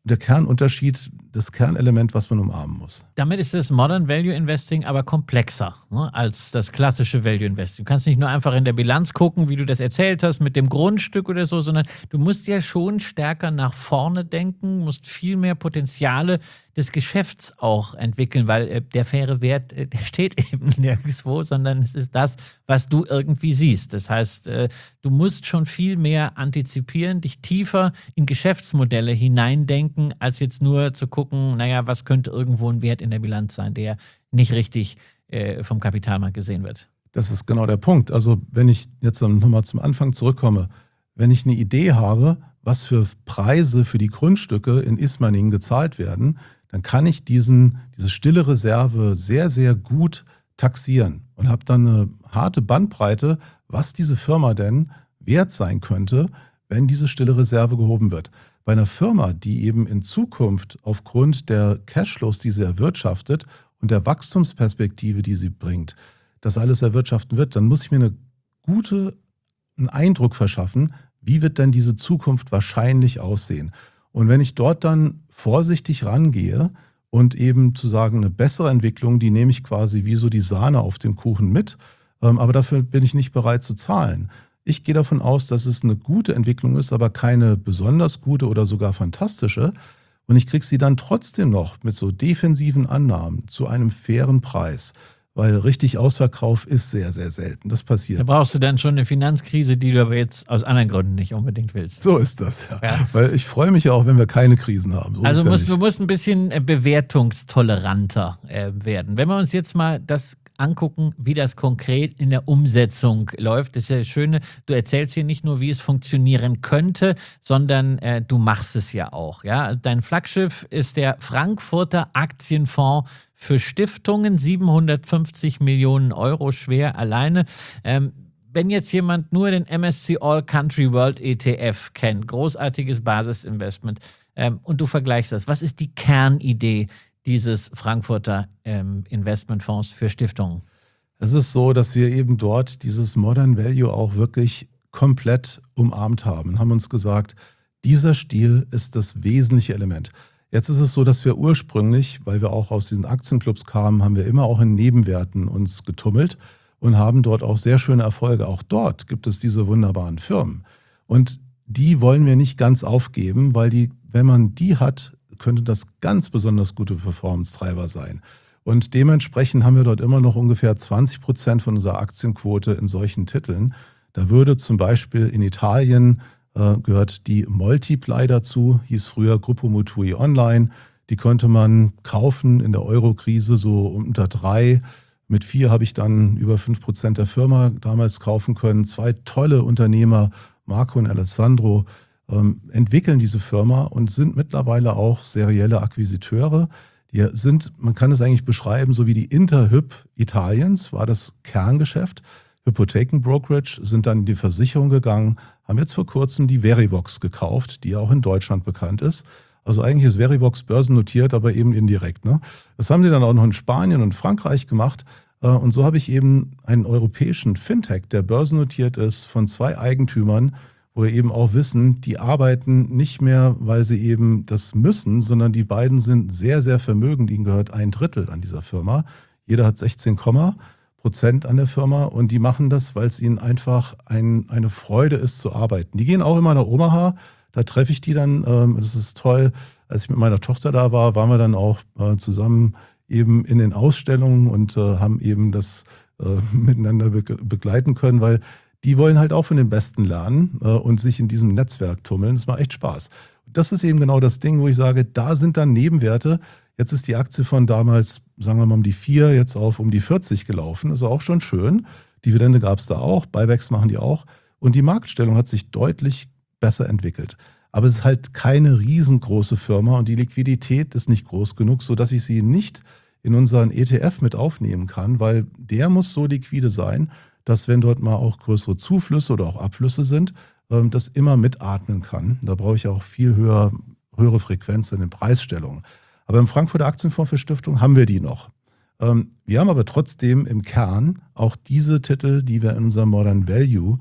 der Kernunterschied, das Kernelement, was man umarmen muss. Damit ist das Modern Value Investing aber komplexer, ne, als das klassische Value Investing. Du kannst nicht nur einfach in der Bilanz gucken, wie du das erzählt hast, mit dem Grundstück oder so, sondern du musst ja schon stärker nach vorne denken, musst viel mehr Potenziale des Geschäfts auch entwickeln, weil äh, der faire Wert, äh, der steht eben nirgendwo, sondern es ist das, was du irgendwie siehst. Das heißt, äh, du musst schon viel mehr antizipieren, dich tiefer in Geschäftsmodelle hineindenken, als jetzt nur zu gucken, naja, was könnte irgendwo ein Wert in der Bilanz sein, der nicht richtig äh, vom Kapitalmarkt gesehen wird. Das ist genau der Punkt. Also wenn ich jetzt nochmal zum Anfang zurückkomme, wenn ich eine Idee habe, was für Preise für die Grundstücke in Ismaning gezahlt werden, dann kann ich diesen, diese stille Reserve sehr, sehr gut taxieren und habe dann eine harte Bandbreite, was diese Firma denn wert sein könnte, wenn diese stille Reserve gehoben wird. Bei einer Firma, die eben in Zukunft aufgrund der Cashflows, die sie erwirtschaftet und der Wachstumsperspektive, die sie bringt, das alles erwirtschaften wird, dann muss ich mir eine gute, einen Eindruck verschaffen, wie wird denn diese Zukunft wahrscheinlich aussehen. Und wenn ich dort dann vorsichtig rangehe und eben zu sagen, eine bessere Entwicklung, die nehme ich quasi wie so die Sahne auf dem Kuchen mit, aber dafür bin ich nicht bereit zu zahlen. Ich gehe davon aus, dass es eine gute Entwicklung ist, aber keine besonders gute oder sogar fantastische. Und ich kriege sie dann trotzdem noch mit so defensiven Annahmen zu einem fairen Preis. Weil richtig Ausverkauf ist sehr, sehr selten. Das passiert. Da brauchst du dann schon eine Finanzkrise, die du aber jetzt aus anderen Gründen nicht unbedingt willst. So ist das, ja. ja. Weil ich freue mich ja auch, wenn wir keine Krisen haben. So also ja musst, du musst ein bisschen bewertungstoleranter äh, werden. Wenn wir uns jetzt mal das angucken, wie das konkret in der Umsetzung läuft. Das ist ja das Schöne, du erzählst hier nicht nur, wie es funktionieren könnte, sondern äh, du machst es ja auch. Ja? Dein Flaggschiff ist der Frankfurter Aktienfonds für Stiftungen, siebenhundertfünfzig Millionen Euro schwer alleine. Ähm, wenn jetzt jemand nur den M S C All Country World E T F kennt, großartiges Basisinvestment, ähm, und du vergleichst das, was ist die Kernidee dieses Frankfurter ähm, Investmentfonds für Stiftungen? Es ist so, dass wir eben dort dieses Modern Value auch wirklich komplett umarmt haben, haben uns gesagt, dieser Stil ist das wesentliche Element. Jetzt ist es so, dass wir ursprünglich, weil wir auch aus diesen Aktienclubs kamen, haben wir immer auch in Nebenwerten uns getummelt und haben dort auch sehr schöne Erfolge. Auch dort gibt es diese wunderbaren Firmen. Und die wollen wir nicht ganz aufgeben, weil die, wenn man die hat, könnte das ganz besonders gute Performance-Treiber sein. Und dementsprechend haben wir dort immer noch ungefähr zwanzig Prozent von unserer Aktienquote in solchen Titeln. Da würde zum Beispiel in Italien äh, gehört die Multiply dazu, hieß früher Gruppo Mutui Online. Die konnte man kaufen in der Euro-Krise so unter drei. Mit vier habe ich dann über fünf Prozent der Firma damals kaufen können. Zwei tolle Unternehmer, Marco und Alessandro, ähm, entwickeln diese Firma und sind mittlerweile auch serielle Akquisiteure. Die sind, man kann es eigentlich beschreiben, so wie die Interhyp Italiens war das Kerngeschäft. Hypothekenbrokerage, sind dann in die Versicherung gegangen, haben jetzt vor kurzem die Verivox gekauft, die ja auch in Deutschland bekannt ist. Also eigentlich ist Verivox börsennotiert, aber eben indirekt. Ne? Das haben sie dann auch noch in Spanien und Frankreich gemacht. Und so habe ich eben einen europäischen Fintech, der börsennotiert ist, von zwei Eigentümern, wo wir eben auch wissen, die arbeiten nicht mehr, weil sie eben das müssen, sondern die beiden sind sehr, sehr vermögend. Ihnen gehört ein Drittel an dieser Firma. Jeder hat sechzehn Prozent an der Firma und die machen das, weil es ihnen einfach ein, eine Freude ist zu arbeiten. Die gehen auch immer nach Omaha, da treffe ich die dann, ähm, das ist toll. Als ich mit meiner Tochter da war, waren wir dann auch äh, zusammen eben in den Ausstellungen und äh, haben eben das äh, miteinander be- begleiten können, weil die wollen halt auch von den Besten lernen äh, und sich in diesem Netzwerk tummeln. Das macht echt Spaß. Und das ist eben genau das Ding, wo ich sage, da sind dann Nebenwerte. Jetzt ist die Aktie von damals, sagen wir mal um die vier, jetzt auf um die vierzig gelaufen. Das ist auch schon schön. Dividende gab es da auch, Buybacks machen die auch. Und die Marktstellung hat sich deutlich besser entwickelt. Aber es ist halt keine riesengroße Firma und die Liquidität ist nicht groß genug, sodass ich sie nicht in unseren E T F mit aufnehmen kann, weil der muss so liquide sein, dass wenn dort mal auch größere Zuflüsse oder auch Abflüsse sind, das immer mitatmen kann. Da brauche ich auch viel höher, höhere Frequenz in den Preisstellungen. Aber im Frankfurter Aktienfonds für Stiftungen haben wir die noch. Wir haben aber trotzdem im Kern auch diese Titel, die wir in unserem Modern Value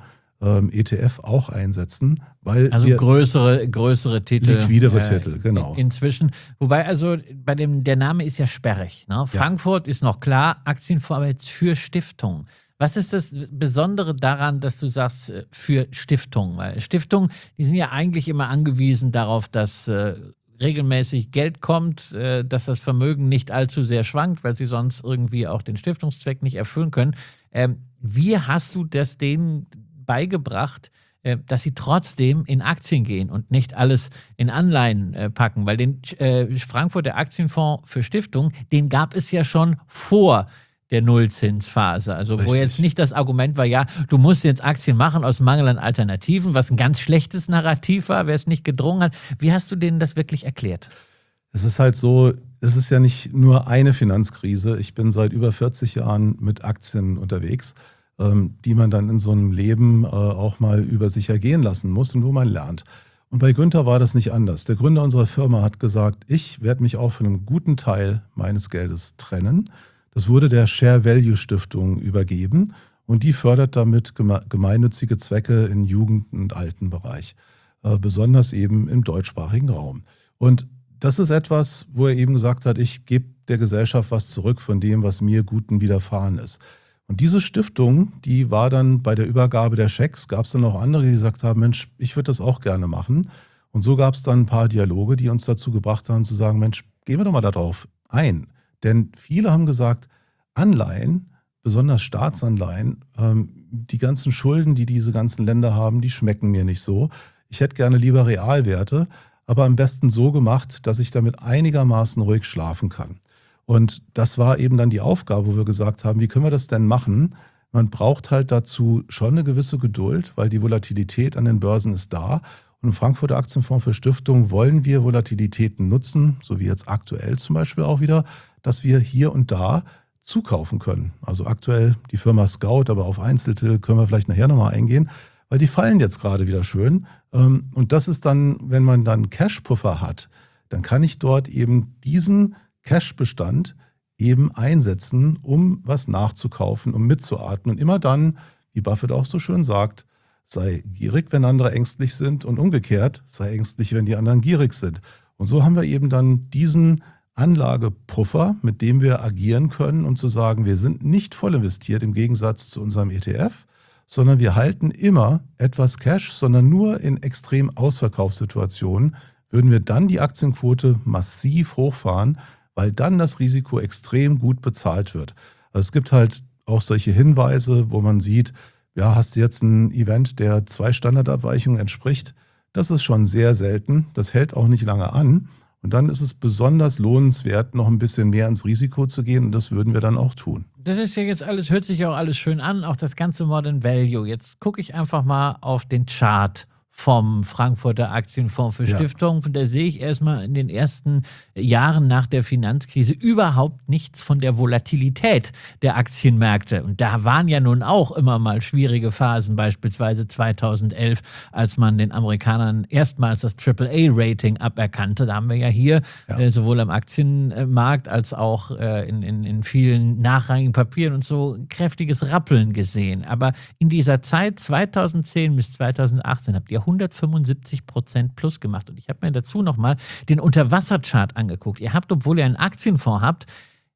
ähm, E T F auch einsetzen, weil Also wir größere, größere Titel. liquidere äh, Titel, genau. Inzwischen. Wobei, also bei dem, der Name ist ja sperrig. Ne? Frankfurt ja. ist noch klar, Aktienfonds, aber jetzt für Stiftungen. Was ist das Besondere daran, dass du sagst, für Stiftungen? Weil Stiftungen, die sind ja eigentlich immer angewiesen darauf, dass äh, regelmäßig Geld kommt, äh, dass das Vermögen nicht allzu sehr schwankt, weil sie sonst irgendwie auch den Stiftungszweck nicht erfüllen können. Ähm, wie hast du das denen beigebracht, äh, dass sie trotzdem in Aktien gehen und nicht alles in Anleihen äh, packen? Weil den äh, Frankfurter Aktienfonds für Stiftungen, den gab es ja schon vor der Nullzinsphase. Also Richtig. Wo jetzt nicht das Argument war, ja, du musst jetzt Aktien machen aus Mangel an Alternativen, was ein ganz schlechtes Narrativ war, wer es nicht gedrungen hat. Wie hast du denen das wirklich erklärt? Es ist halt so, es ist ja nicht nur eine Finanzkrise. Ich bin seit über vierzig Jahren mit Aktien unterwegs, ähm, die man dann in so einem Leben äh, auch mal über sich ergehen lassen muss und wo man lernt. Und bei Günther war das nicht anders. Der Gründer unserer Firma hat gesagt, ich werde mich auch von einem guten Teil meines Geldes trennen. Das wurde der Share Value Stiftung übergeben und die fördert damit gemeinnützige Zwecke im Jugend- und Altenbereich, äh, besonders eben im deutschsprachigen Raum. Und das ist etwas, wo er eben gesagt hat, ich gebe der Gesellschaft was zurück von dem, was mir Guten widerfahren ist. Und diese Stiftung, die war dann bei der Übergabe der Schecks, gab es dann auch andere, die gesagt haben, Mensch, ich würde das auch gerne machen. Und so gab es dann ein paar Dialoge, die uns dazu gebracht haben zu sagen, Mensch, gehen wir doch mal darauf ein. Denn viele haben gesagt, Anleihen, besonders Staatsanleihen, ähm, die ganzen Schulden, die diese ganzen Länder haben, die schmecken mir nicht so. Ich hätte gerne lieber Realwerte, aber am besten so gemacht, dass ich damit einigermaßen ruhig schlafen kann. Und das war eben dann die Aufgabe, wo wir gesagt haben, wie können wir das denn machen? Man braucht halt dazu schon eine gewisse Geduld, weil die Volatilität an den Börsen ist da. Und im Frankfurter Aktienfonds für Stiftungen wollen wir Volatilitäten nutzen, so wie jetzt aktuell zum Beispiel auch wieder, dass wir hier und da zukaufen können. Also aktuell die Firma Scout, aber auf Einzeltitel können wir vielleicht nachher nochmal eingehen, weil die fallen jetzt gerade wieder schön. Und das ist dann, wenn man dann Cash-Puffer hat, dann kann ich dort eben diesen Cash-Bestand eben einsetzen, um was nachzukaufen, um mitzuatmen. Und immer dann, wie Buffett auch so schön sagt, sei gierig, wenn andere ängstlich sind und umgekehrt, sei ängstlich, wenn die anderen gierig sind. Und so haben wir eben dann diesen Anlagepuffer, mit dem wir agieren können, um zu sagen, wir sind nicht voll investiert im Gegensatz zu unserem E T F, sondern wir halten immer etwas Cash, sondern nur in extrem Ausverkaufssituationen würden wir dann die Aktienquote massiv hochfahren, weil dann das Risiko extrem gut bezahlt wird. Also es gibt halt auch solche Hinweise, wo man sieht, ja, hast du jetzt ein Event, der zwei Standardabweichungen entspricht, das ist schon sehr selten, das hält auch nicht lange an. Und dann ist es besonders lohnenswert, noch ein bisschen mehr ins Risiko zu gehen. Und das würden wir dann auch tun. Das ist ja jetzt alles, hört sich ja auch alles schön an, auch das ganze Modern Value. Jetzt gucke ich einfach mal auf den Chart vom Frankfurter Aktienfonds für Stiftungen. Ja. Da sehe ich erstmal in den ersten Jahren nach der Finanzkrise überhaupt nichts von der Volatilität der Aktienmärkte. Und da waren ja nun auch immer mal schwierige Phasen, beispielsweise zweitausendelf, als man den Amerikanern erstmals das Triple A Rating aberkannte. Da haben wir ja hier ja. Äh, sowohl am Aktienmarkt als auch äh, in, in, in vielen nachrangigen Papieren und so kräftiges Rappeln gesehen. Aber in dieser Zeit zweitausendzehn bis zweitausendachtzehn habt ihr hundertfünfundsiebzig Prozent plus gemacht. Und ich habe mir dazu nochmal den Unterwasserchart angeguckt. Ihr habt, obwohl ihr einen Aktienfonds habt,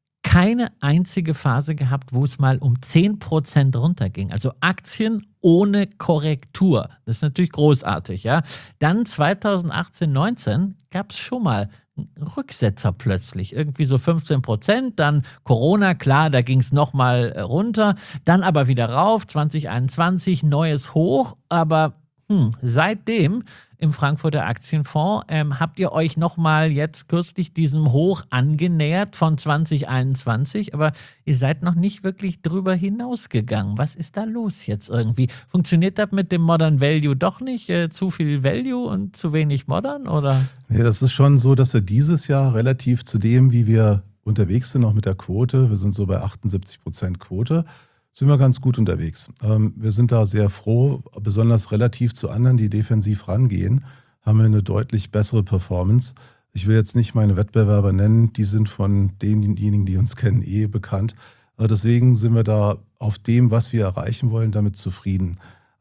keine einzige Phase gehabt, wo es mal um zehn Prozent runterging. Also Aktien ohne Korrektur. Das ist natürlich großartig, ja. Dann zweitausendachtzehn, neunzehn gab es schon mal Rücksetzer plötzlich, irgendwie so fünfzehn Prozent, dann Corona, klar, da ging es nochmal runter, dann aber wieder rauf, zwanzig einundzwanzig, neues Hoch, aber Hm, seitdem im Frankfurter Aktienfonds ähm, habt ihr euch nochmal jetzt kürzlich diesem Hoch angenähert von zwanzig einundzwanzig, aber ihr seid noch nicht wirklich drüber hinausgegangen. Was ist da los jetzt irgendwie? Funktioniert das mit dem Modern Value doch nicht? Äh, zu viel Value und zu wenig Modern, oder? Nee, das ist schon so, dass wir dieses Jahr relativ zu dem, wie wir unterwegs sind, auch mit der Quote, wir sind so bei achtundsiebzig Prozent Quote, sind wir ganz gut unterwegs. Wir sind da sehr froh, besonders relativ zu anderen, die defensiv rangehen, haben wir eine deutlich bessere Performance. Ich will jetzt nicht meine Wettbewerber nennen, die sind von denjenigen, die uns kennen, eh bekannt. Deswegen sind wir da auf dem, was wir erreichen wollen, damit zufrieden.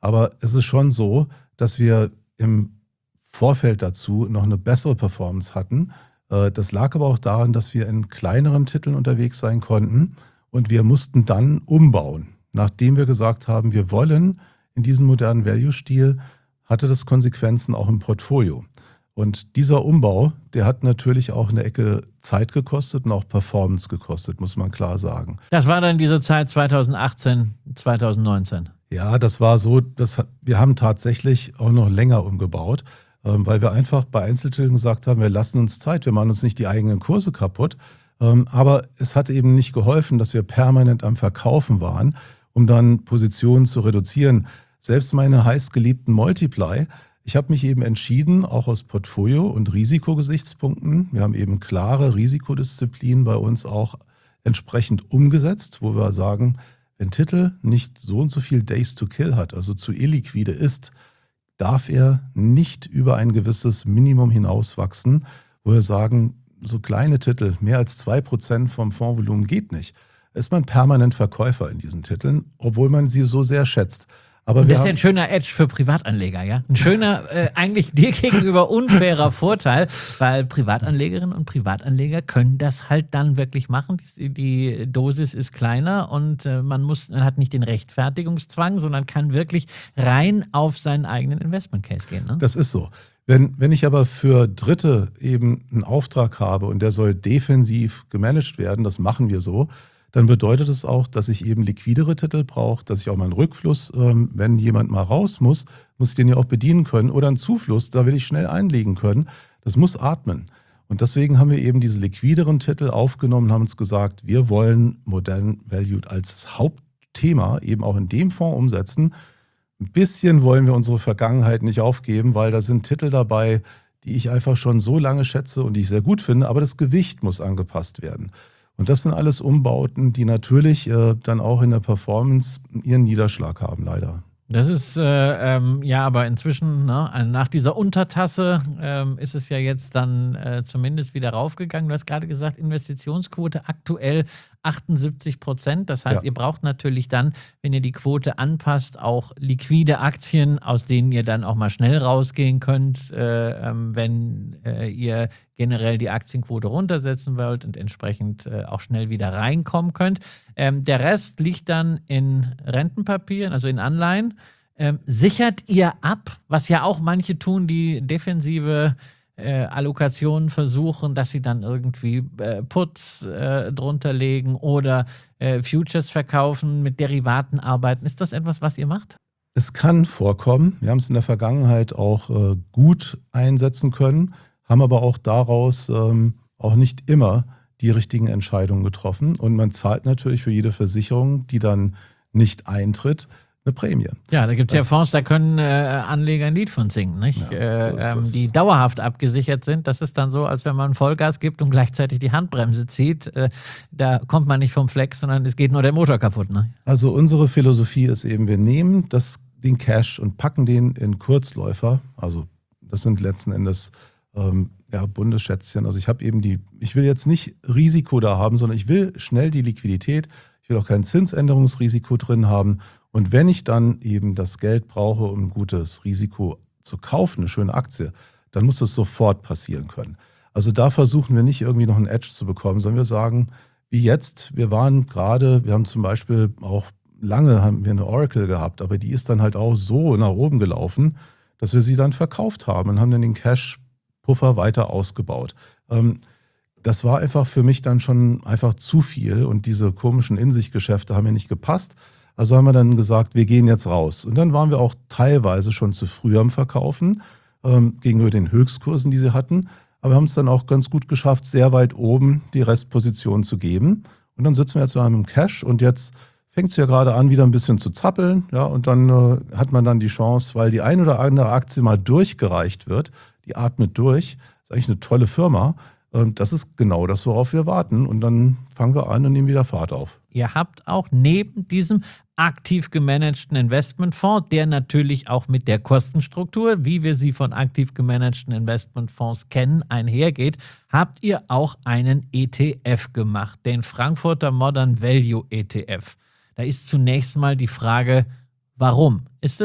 Aber es ist schon so, dass wir im Vorfeld dazu noch eine bessere Performance hatten. Äh, Das lag aber auch daran, dass wir in kleineren Titeln unterwegs sein konnten und wir mussten dann umbauen. Nachdem wir gesagt haben, wir wollen in diesem modernen Value-Stil, hatte das Konsequenzen auch im Portfolio. Und dieser Umbau, der hat natürlich auch eine Ecke Zeit gekostet und auch Performance gekostet, muss man klar sagen. Das war dann diese Zeit zweitausendachtzehn, zweitausendneunzehn. Ja, das war so, das, hat- wir haben tatsächlich auch noch länger umgebaut, ähm, weil wir einfach bei Einzeltiteln gesagt haben, wir lassen uns Zeit, wir machen uns nicht die eigenen Kurse kaputt. Ähm, aber es hat eben nicht geholfen, dass wir permanent am Verkaufen waren, um dann Positionen zu reduzieren. Selbst meine heißgeliebten Multiply, ich habe mich eben entschieden, auch aus Portfolio- und Risikogesichtspunkten, wir haben eben klare Risikodisziplinen bei uns auch entsprechend umgesetzt, wo wir sagen, wenn Titel nicht so und so viel Days to Kill hat, also zu illiquide ist, darf er nicht über ein gewisses Minimum hinauswachsen, wo wir sagen, so kleine Titel, mehr als zwei Prozent vom Fondsvolumen geht nicht. Da ist man permanent Verkäufer in diesen Titeln, obwohl man sie so sehr schätzt. Aber Und wir das ist ja haben, ein schöner Edge für Privatanleger, ja? Ein schöner, äh, eigentlich dir gegenüber unfairer Vorteil, weil Privatanlegerinnen und Privatanleger können das halt dann wirklich machen. Die, die Dosis ist kleiner und äh, man muss, man hat nicht den Rechtfertigungszwang, sondern kann wirklich rein auf seinen eigenen Investment Case gehen. Ne? das ist so. Wenn, wenn ich aber für Dritte eben einen Auftrag habe und der soll defensiv gemanagt werden, das machen wir so, dann bedeutet es auch, dass ich eben liquidere Titel brauche, dass ich auch mal einen Rückfluss, ähm, wenn jemand mal raus muss, muss ich den ja auch bedienen können. Oder einen Zufluss, da will ich schnell einlegen können. Das muss atmen. Und deswegen haben wir eben diese liquideren Titel aufgenommen und haben uns gesagt, wir wollen Modern Value als Hauptthema eben auch in dem Fonds umsetzen. Ein bisschen wollen wir unsere Vergangenheit nicht aufgeben, weil da sind Titel dabei, die ich einfach schon so lange schätze und die ich sehr gut finde, aber das Gewicht muss angepasst werden. Und das sind alles Umbauten, die natürlich äh, dann auch in der Performance ihren Niederschlag haben, leider. Das ist, äh, ähm, ja, aber inzwischen, ne, nach dieser Untertasse ähm, ist es ja jetzt dann äh, zumindest wieder raufgegangen. Du hast gerade gesagt, Investitionsquote aktuell achtundsiebzig Prozent. Das heißt, Ja. ihr braucht natürlich dann, wenn ihr die Quote anpasst, auch liquide Aktien, aus denen ihr dann auch mal schnell rausgehen könnt, äh, ähm, wenn äh, ihr generell die Aktienquote runtersetzen wollt und entsprechend äh, auch schnell wieder reinkommen könnt. Ähm, der Rest liegt dann in Rentenpapieren, also in Anleihen. Ähm, sichert ihr ab, was ja auch manche tun, die defensive äh, Allokationen versuchen, dass sie dann irgendwie äh, Puts äh, drunter legen oder äh, Futures verkaufen, mit Derivaten arbeiten. Ist das etwas, was ihr macht? Es kann vorkommen. Wir haben es in der Vergangenheit auch äh, gut einsetzen können, haben aber auch daraus ähm, auch nicht immer die richtigen Entscheidungen getroffen. Und man zahlt natürlich für jede Versicherung, die dann nicht eintritt, eine Prämie. Ja, da gibt es ja Das- Fonds, da können äh, Anleger ein Lied von singen, nicht? Ja, äh, so ist ähm, das. die dauerhaft abgesichert sind. Das ist dann so, als wenn man Vollgas gibt und gleichzeitig die Handbremse zieht. Äh, da kommt man nicht vom Fleck, sondern es geht nur der Motor kaputt. Ne? Also unsere Philosophie ist eben, wir nehmen das, den Cash und packen den in Kurzläufer. Also das sind letzten Endes ähm, ja, Bundesschätzchen. Also ich habe eben die, ich will jetzt nicht Risiko da haben, sondern ich will schnell die Liquidität. Ich will auch kein Zinsänderungsrisiko drin haben. Und wenn ich dann eben das Geld brauche, um ein gutes Risiko zu kaufen, eine schöne Aktie, dann muss das sofort passieren können. Also da versuchen wir nicht irgendwie noch einen Edge zu bekommen, sondern wir sagen, wie jetzt, wir waren gerade, wir haben zum Beispiel auch lange haben wir eine Oracle gehabt, aber die ist dann halt auch so nach oben gelaufen, dass wir sie dann verkauft haben und haben dann den Cash-Puffer weiter ausgebaut. Ähm, das war einfach für mich dann schon einfach zu viel und diese komischen In-sich-Geschäfte haben mir nicht gepasst. Also haben wir dann gesagt, wir gehen jetzt raus. Und dann waren wir auch teilweise schon zu früh am Verkaufen ähm, gegenüber den Höchstkursen, die sie hatten. Aber wir haben es dann auch ganz gut geschafft, sehr weit oben die Restposition zu geben. Und dann sitzen wir jetzt mal im Cash und jetzt fängt es ja gerade an, wieder ein bisschen zu zappeln. Ja, und dann äh, hat man dann die Chance, weil die ein oder andere Aktie mal durchgereicht wird, die atmet durch, ist eigentlich eine tolle Firma. Ähm, das ist genau das, worauf wir warten. Und dann fangen wir an und nehmen wieder Fahrt auf. Ihr habt auch neben diesem aktiv gemanagten Investmentfonds, der natürlich auch mit der Kostenstruktur, wie wir sie von aktiv gemanagten Investmentfonds kennen, einhergeht, habt ihr auch einen E T F gemacht, den Frankfurter Modern Value E T F. Da ist zunächst mal die Frage, warum? Ist es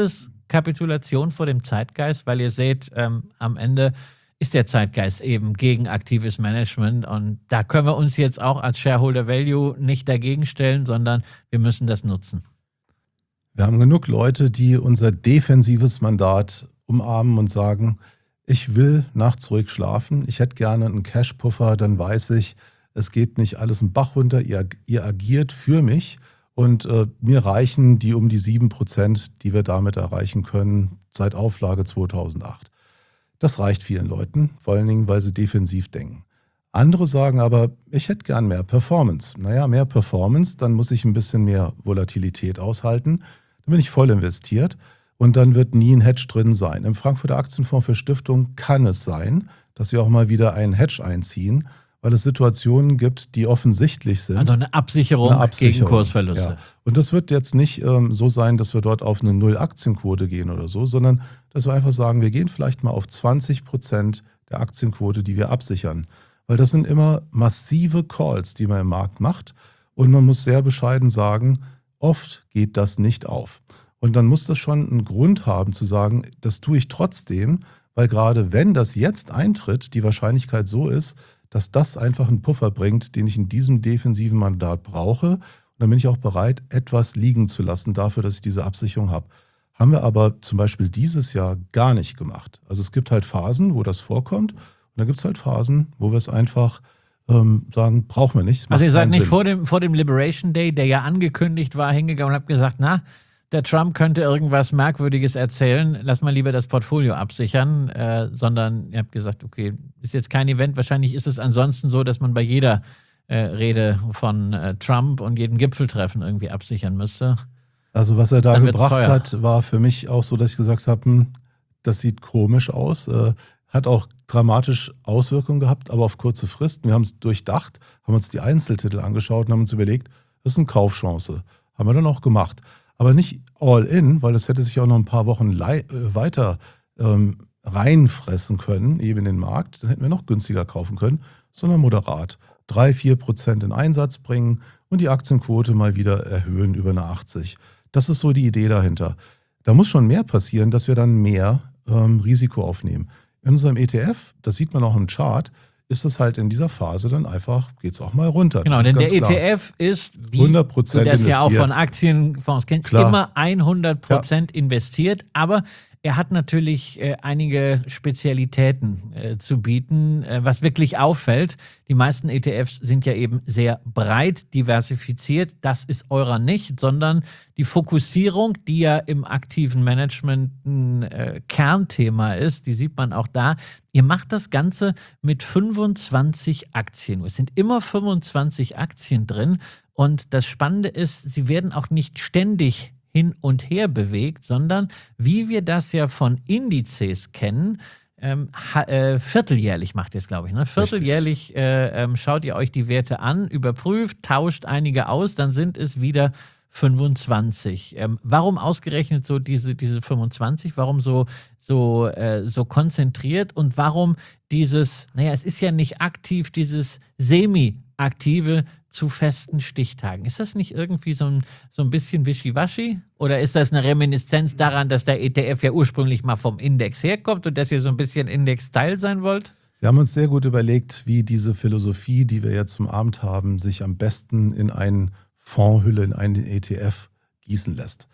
Kapitulation vor dem Zeitgeist, weil ihr seht, ähm, am Ende ist der Zeitgeist eben gegen aktives Management und da können wir uns jetzt auch als Shareholder Value nicht dagegen stellen, sondern wir müssen das nutzen. Wir haben genug Leute, die unser defensives Mandat umarmen und sagen, ich will nachts ruhig schlafen, ich hätte gerne einen Cash-Puffer, dann weiß ich, es geht nicht alles einen Bach runter, ihr, ihr agiert für mich und äh, mir reichen die um die sieben Prozent, die wir damit erreichen können seit Auflage zweitausendacht. Das reicht vielen Leuten, vor allen Dingen, weil sie defensiv denken. Andere sagen aber, ich hätte gern mehr Performance. Naja, mehr Performance, dann muss ich ein bisschen mehr Volatilität aushalten. Dann bin ich voll investiert und dann wird nie ein Hedge drin sein. Im Frankfurter Aktienfonds für Stiftungen kann es sein, dass wir auch mal wieder einen Hedge einziehen, weil es Situationen gibt, die offensichtlich sind. Also eine Absicherung, eine Absicherung gegen Kursverluste. Ja. Und das wird jetzt nicht ähm, so sein, dass wir dort auf eine Null-Aktienquote gehen oder so, sondern dass wir einfach sagen, wir gehen vielleicht mal auf zwanzig Prozent der Aktienquote, die wir absichern. Weil das sind immer massive Calls, die man im Markt macht. Und man muss sehr bescheiden sagen, oft geht das nicht auf. Und dann muss das schon einen Grund haben zu sagen, das tue ich trotzdem, weil gerade wenn das jetzt eintritt, die Wahrscheinlichkeit so ist, dass das einfach einen Puffer bringt, den ich in diesem defensiven Mandat brauche. Und dann bin ich auch bereit, etwas liegen zu lassen dafür, dass ich diese Absicherung habe. Haben wir aber zum Beispiel dieses Jahr gar nicht gemacht. Also es gibt halt Phasen, wo das vorkommt. Und dann gibt es halt Phasen, wo wir es einfach ähm, sagen, brauchen wir nicht. Also ihr seid nicht vor dem, vor dem Liberation Day, der ja angekündigt war, hingegangen und habt gesagt, na, der Trump könnte irgendwas Merkwürdiges erzählen, lass mal lieber das Portfolio absichern, äh, sondern ihr habt gesagt, okay, ist jetzt kein Event, wahrscheinlich ist es ansonsten so, dass man bei jeder äh, Rede von äh, Trump und jedem Gipfeltreffen irgendwie absichern müsste. Also was er da gebracht hat, war für mich auch so, dass ich gesagt habe, hm, das sieht komisch aus, äh, hat auch dramatische Auswirkungen gehabt, aber auf kurze Frist. Wir haben es durchdacht, haben uns die Einzeltitel angeschaut und haben uns überlegt, das ist eine Kaufchance. Haben wir dann auch gemacht. Aber nicht all in, weil das hätte sich auch noch ein paar Wochen lei- äh, weiter ähm, reinfressen können, eben in den Markt. Dann hätten wir noch günstiger kaufen können, sondern moderat. Drei, vier Prozent in Einsatz bringen und die Aktienquote mal wieder erhöhen über eine achtzig. Das ist so die Idee dahinter. Da muss schon mehr passieren, dass wir dann mehr ähm, Risiko aufnehmen. In unserem E T F, das sieht man auch im Chart, ist es halt in dieser Phase dann einfach, geht es auch mal runter. Genau, denn der E T F ist, wie hundert Prozent du das investiert. Ja auch von Aktienfonds kennst, Klar. immer hundert Prozent ja. investiert, aber er hat natürlich äh, einige Spezialitäten äh, zu bieten, äh, was wirklich auffällt. Die meisten E T Fs sind ja eben sehr breit diversifiziert. Das ist eurer nicht, sondern die Fokussierung, die ja im aktiven Management ein äh, Kernthema ist, die sieht man auch da. Ihr macht das Ganze mit fünfundzwanzig Aktien. Es sind immer fünfundzwanzig Aktien drin. Und das Spannende ist, sie werden auch nicht ständig hin und her bewegt, sondern wie wir das ja von Indizes kennen, ähm, ha, äh, vierteljährlich macht ihr es, glaube ich. Ne? Vierteljährlich äh, ähm, schaut ihr euch die Werte an, überprüft, tauscht einige aus, dann sind es wieder fünfundzwanzig. Ähm, warum ausgerechnet so diese, diese fünfundzwanzig? Warum so, so, äh, so konzentriert? Und warum dieses, naja, es ist ja nicht aktiv, dieses semi-aktive zu festen Stichtagen. Ist das nicht irgendwie so ein, so ein bisschen wischiwaschi? Oder ist das eine Reminiszenz daran, dass der E T F ja ursprünglich mal vom Index herkommt und dass ihr so ein bisschen Index-Style sein wollt? Wir haben uns sehr gut überlegt, wie diese Philosophie, die wir jetzt zum Abend haben, sich am besten in einen Fondshülle, in einen E T F gießen lässt.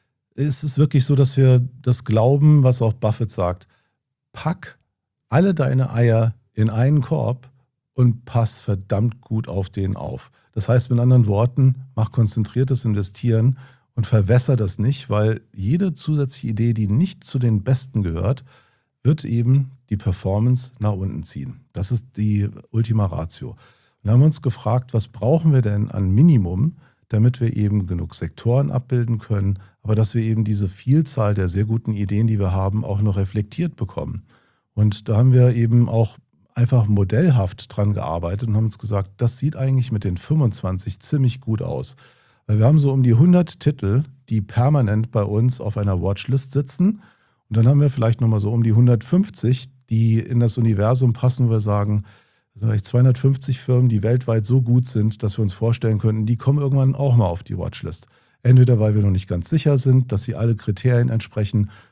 Es ist wirklich so, dass wir das glauben, was auch Buffett sagt. Pack alle deine Eier in einen Korb und pass verdammt gut auf den auf. Das heißt mit anderen Worten, mach konzentriertes Investieren und verwässer das nicht, weil jede zusätzliche Idee, die nicht zu den Besten gehört, wird eben die Performance nach unten ziehen. Das ist die Ultima Ratio. Und da haben wir uns gefragt, was brauchen wir denn an Minimum, damit wir eben genug Sektoren abbilden können, aber dass wir eben diese Vielzahl der sehr guten Ideen, die wir haben, auch noch reflektiert bekommen. Und da haben wir eben auch einfach modellhaft dran gearbeitet und haben uns gesagt, das sieht eigentlich mit den fünfundzwanzig ziemlich gut aus. Weil wir haben so um die hundert Titel, die permanent bei uns auf einer Watchlist sitzen. Und dann haben wir vielleicht nochmal so um die hundertfünfzig, die in das Universum passen, wo wir sagen, das sind vielleicht zweihundertfünfzig Firmen, die weltweit so gut sind, dass wir uns vorstellen könnten, die kommen irgendwann auch mal auf die Watchlist. Entweder weil wir noch nicht ganz sicher sind, dass sie alle Kriterien entsprechen,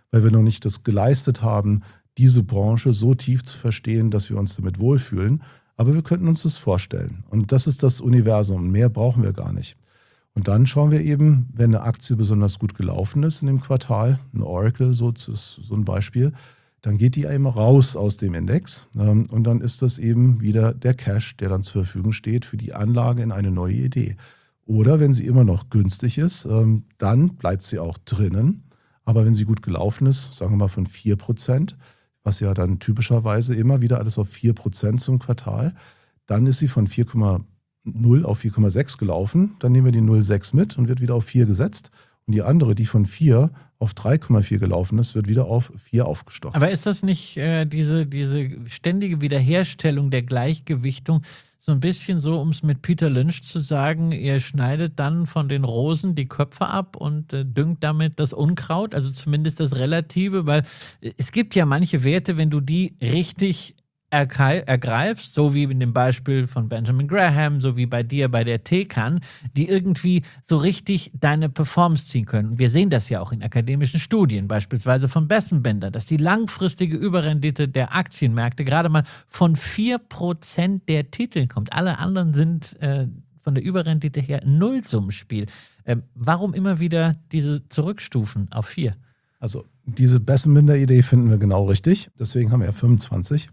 weil wir noch nicht das geleistet haben, diese Branche so tief zu verstehen, dass wir uns damit wohlfühlen. Aber wir könnten uns das vorstellen. Und das ist das Universum. Mehr brauchen wir gar nicht. Und dann schauen wir eben, wenn eine Aktie besonders gut gelaufen ist in dem Quartal, ein Oracle so ist so ein Beispiel, dann geht die eben raus aus dem Index. Und dann ist das eben wieder der Cash, der dann zur Verfügung steht für die Anlage in eine neue Idee. Oder wenn sie immer noch günstig ist, dann bleibt sie auch drinnen. Aber wenn sie gut gelaufen ist, sagen wir mal von vier Prozent, was ja dann typischerweise immer wieder alles auf vier Prozent zum Quartal, dann ist sie von vier Komma null auf vier Komma sechs gelaufen. Dann nehmen wir die null Komma sechs mit und wird wieder auf vier gesetzt. Und die andere, die von vier auf drei Komma vier gelaufen ist, wird wieder auf vier aufgestockt. Aber ist das nicht äh, diese, diese ständige Wiederherstellung der Gleichgewichtung so ein bisschen so, um es mit Peter Lynch zu sagen, ihr schneidet dann von den Rosen die Köpfe ab und äh, düngt damit das Unkraut, also zumindest das Relative, weil es gibt ja manche Werte, wenn du die richtig ergreifst, so wie in dem Beispiel von Benjamin Graham, so wie bei dir bei der Tecan, die irgendwie so richtig deine Performance ziehen können. Und wir sehen das ja auch in akademischen Studien, beispielsweise von Bessenbender, dass die langfristige Überrendite der Aktienmärkte gerade mal von vier Prozent der Titel kommt. Alle anderen sind äh, von der Überrendite her ein Nullsummenspiel. Ähm, warum immer wieder diese Zurückstufen auf vier? Also diese Bessenbender-Idee finden wir genau richtig. Deswegen haben wir ja fünfundzwanzig.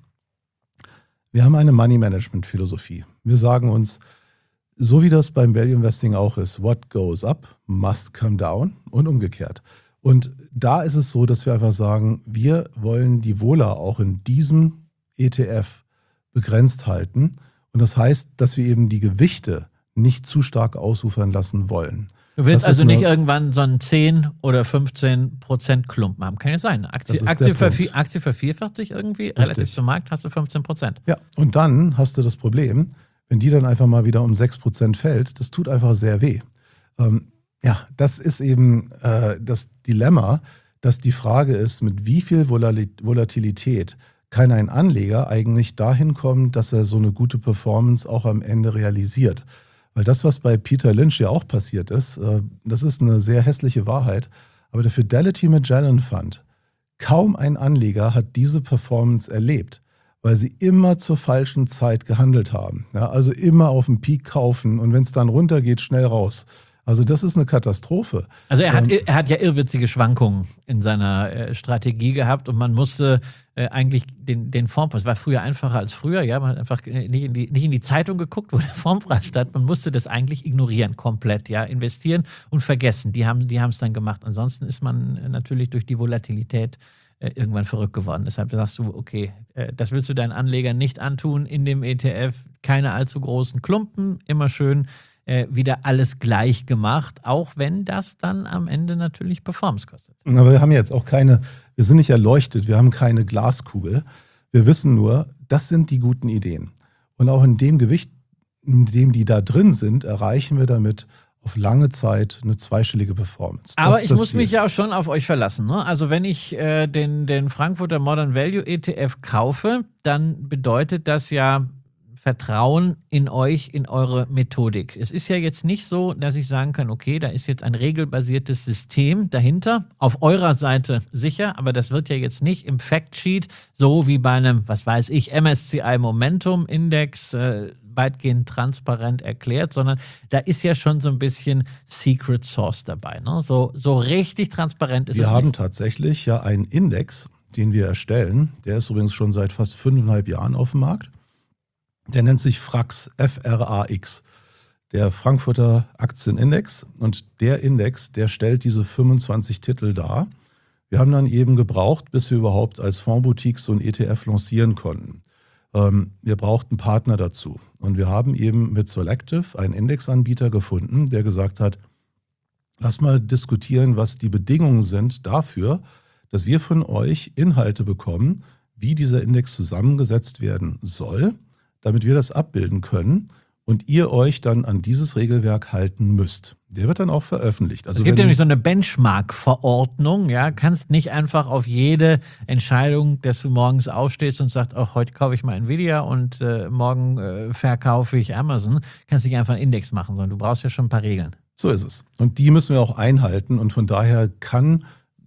Wir haben eine Money-Management-Philosophie. Wir sagen uns, so wie das beim Value Investing auch ist, what goes up must come down und umgekehrt. Und da ist es so, dass wir einfach sagen, wir wollen die Vola auch in diesem E T F begrenzt halten. Und das heißt, dass wir eben die Gewichte nicht zu stark ausufern lassen wollen. Du willst Das also ist eine- nicht irgendwann so einen zehn oder fünfzehn Prozent Klumpen haben. Kann ja sein. Aktie, Das ist Aktie, der vervi- Punkt. Aktie vervierfacht sich irgendwie, relativ zum Markt hast du fünfzehn Prozent. Ja, und dann hast du das Problem, wenn die dann einfach mal wieder um sechs Prozent fällt, das tut einfach sehr weh. Ähm, ja, das ist eben äh, das Dilemma, dass die Frage ist, mit wie viel Volali- Volatilität kann ein Anleger eigentlich dahin kommen, dass er so eine gute Performance auch am Ende realisiert. Weil das, was bei Peter Lynch ja auch passiert ist, äh, das ist eine sehr hässliche Wahrheit, aber der Fidelity Magellan Fund, kaum ein Anleger hat diese Performance erlebt, weil sie immer zur falschen Zeit gehandelt haben. Ja, also immer auf den Peak kaufen und wenn es dann runtergeht, schnell raus. Also das ist eine Katastrophe. Also er hat, Ähm, er hat ja irrwitzige Schwankungen in seiner äh, Strategie gehabt und man musste äh, eigentlich den, den Formpreis, war früher einfacher als früher, ja, man hat einfach nicht in, die, nicht in die Zeitung geguckt, wo der Formpreis stand, man musste das eigentlich ignorieren komplett, ja, investieren und vergessen. Die haben die haben es dann gemacht. Ansonsten ist man äh, natürlich durch die Volatilität äh, irgendwann verrückt geworden. Deshalb sagst du, okay, äh, das willst du deinen Anlegern nicht antun in dem E T F, keine allzu großen Klumpen, immer schön Äh, wieder alles gleich gemacht, auch wenn das dann am Ende natürlich Performance kostet. Aber wir haben jetzt auch keine, wir sind nicht erleuchtet, wir haben keine Glaskugel. Wir wissen nur, das sind die guten Ideen. Und auch in dem Gewicht, in dem die da drin sind, erreichen wir damit auf lange Zeit eine zweistellige Performance. Das Aber ist ich das muss Ziel. mich ja auch schon auf euch verlassen. Ne? Also wenn ich äh, den, den Frankfurter Modern Value E T F kaufe, dann bedeutet das ja Vertrauen in euch, in eure Methodik. Es ist ja jetzt nicht so, dass ich sagen kann, okay, da ist jetzt ein regelbasiertes System dahinter, auf eurer Seite sicher, aber das wird ja jetzt nicht im Factsheet, so wie bei einem, was weiß ich, M S C I Momentum Index äh, weitgehend transparent erklärt, sondern da ist ja schon so ein bisschen Secret Sauce dabei. Ne? So, so richtig transparent ist Wir es haben nicht. tatsächlich ja einen Index, den wir erstellen. Der ist übrigens schon seit fast fünfeinhalb Jahren auf dem Markt. Der nennt sich Frax, F R A X, der Frankfurter Aktienindex. Und der Index, der stellt diese fünfundzwanzig Titel dar. Wir haben dann eben gebraucht, bis wir überhaupt als Fondsboutique so ein E T F lancieren konnten. Ähm, wir brauchten Partner dazu. Und wir haben eben mit Selective einen Indexanbieter gefunden, der gesagt hat, lass mal diskutieren, was die Bedingungen sind dafür, dass wir von euch Inhalte bekommen, wie dieser Index zusammengesetzt werden soll, damit wir das abbilden können und ihr euch dann an dieses Regelwerk halten müsst. Der wird dann auch veröffentlicht. Also Es gibt wenn- nämlich so eine Benchmark-Verordnung, ja, kannst nicht einfach auf jede Entscheidung, dass du morgens aufstehst und sagst, ach, heute kaufe ich mal Nvidia und äh, morgen äh, verkaufe ich Amazon, kannst nicht einfach einen Index machen, sondern du brauchst ja schon ein paar Regeln. So ist es. Und die müssen wir auch einhalten und von daher kann,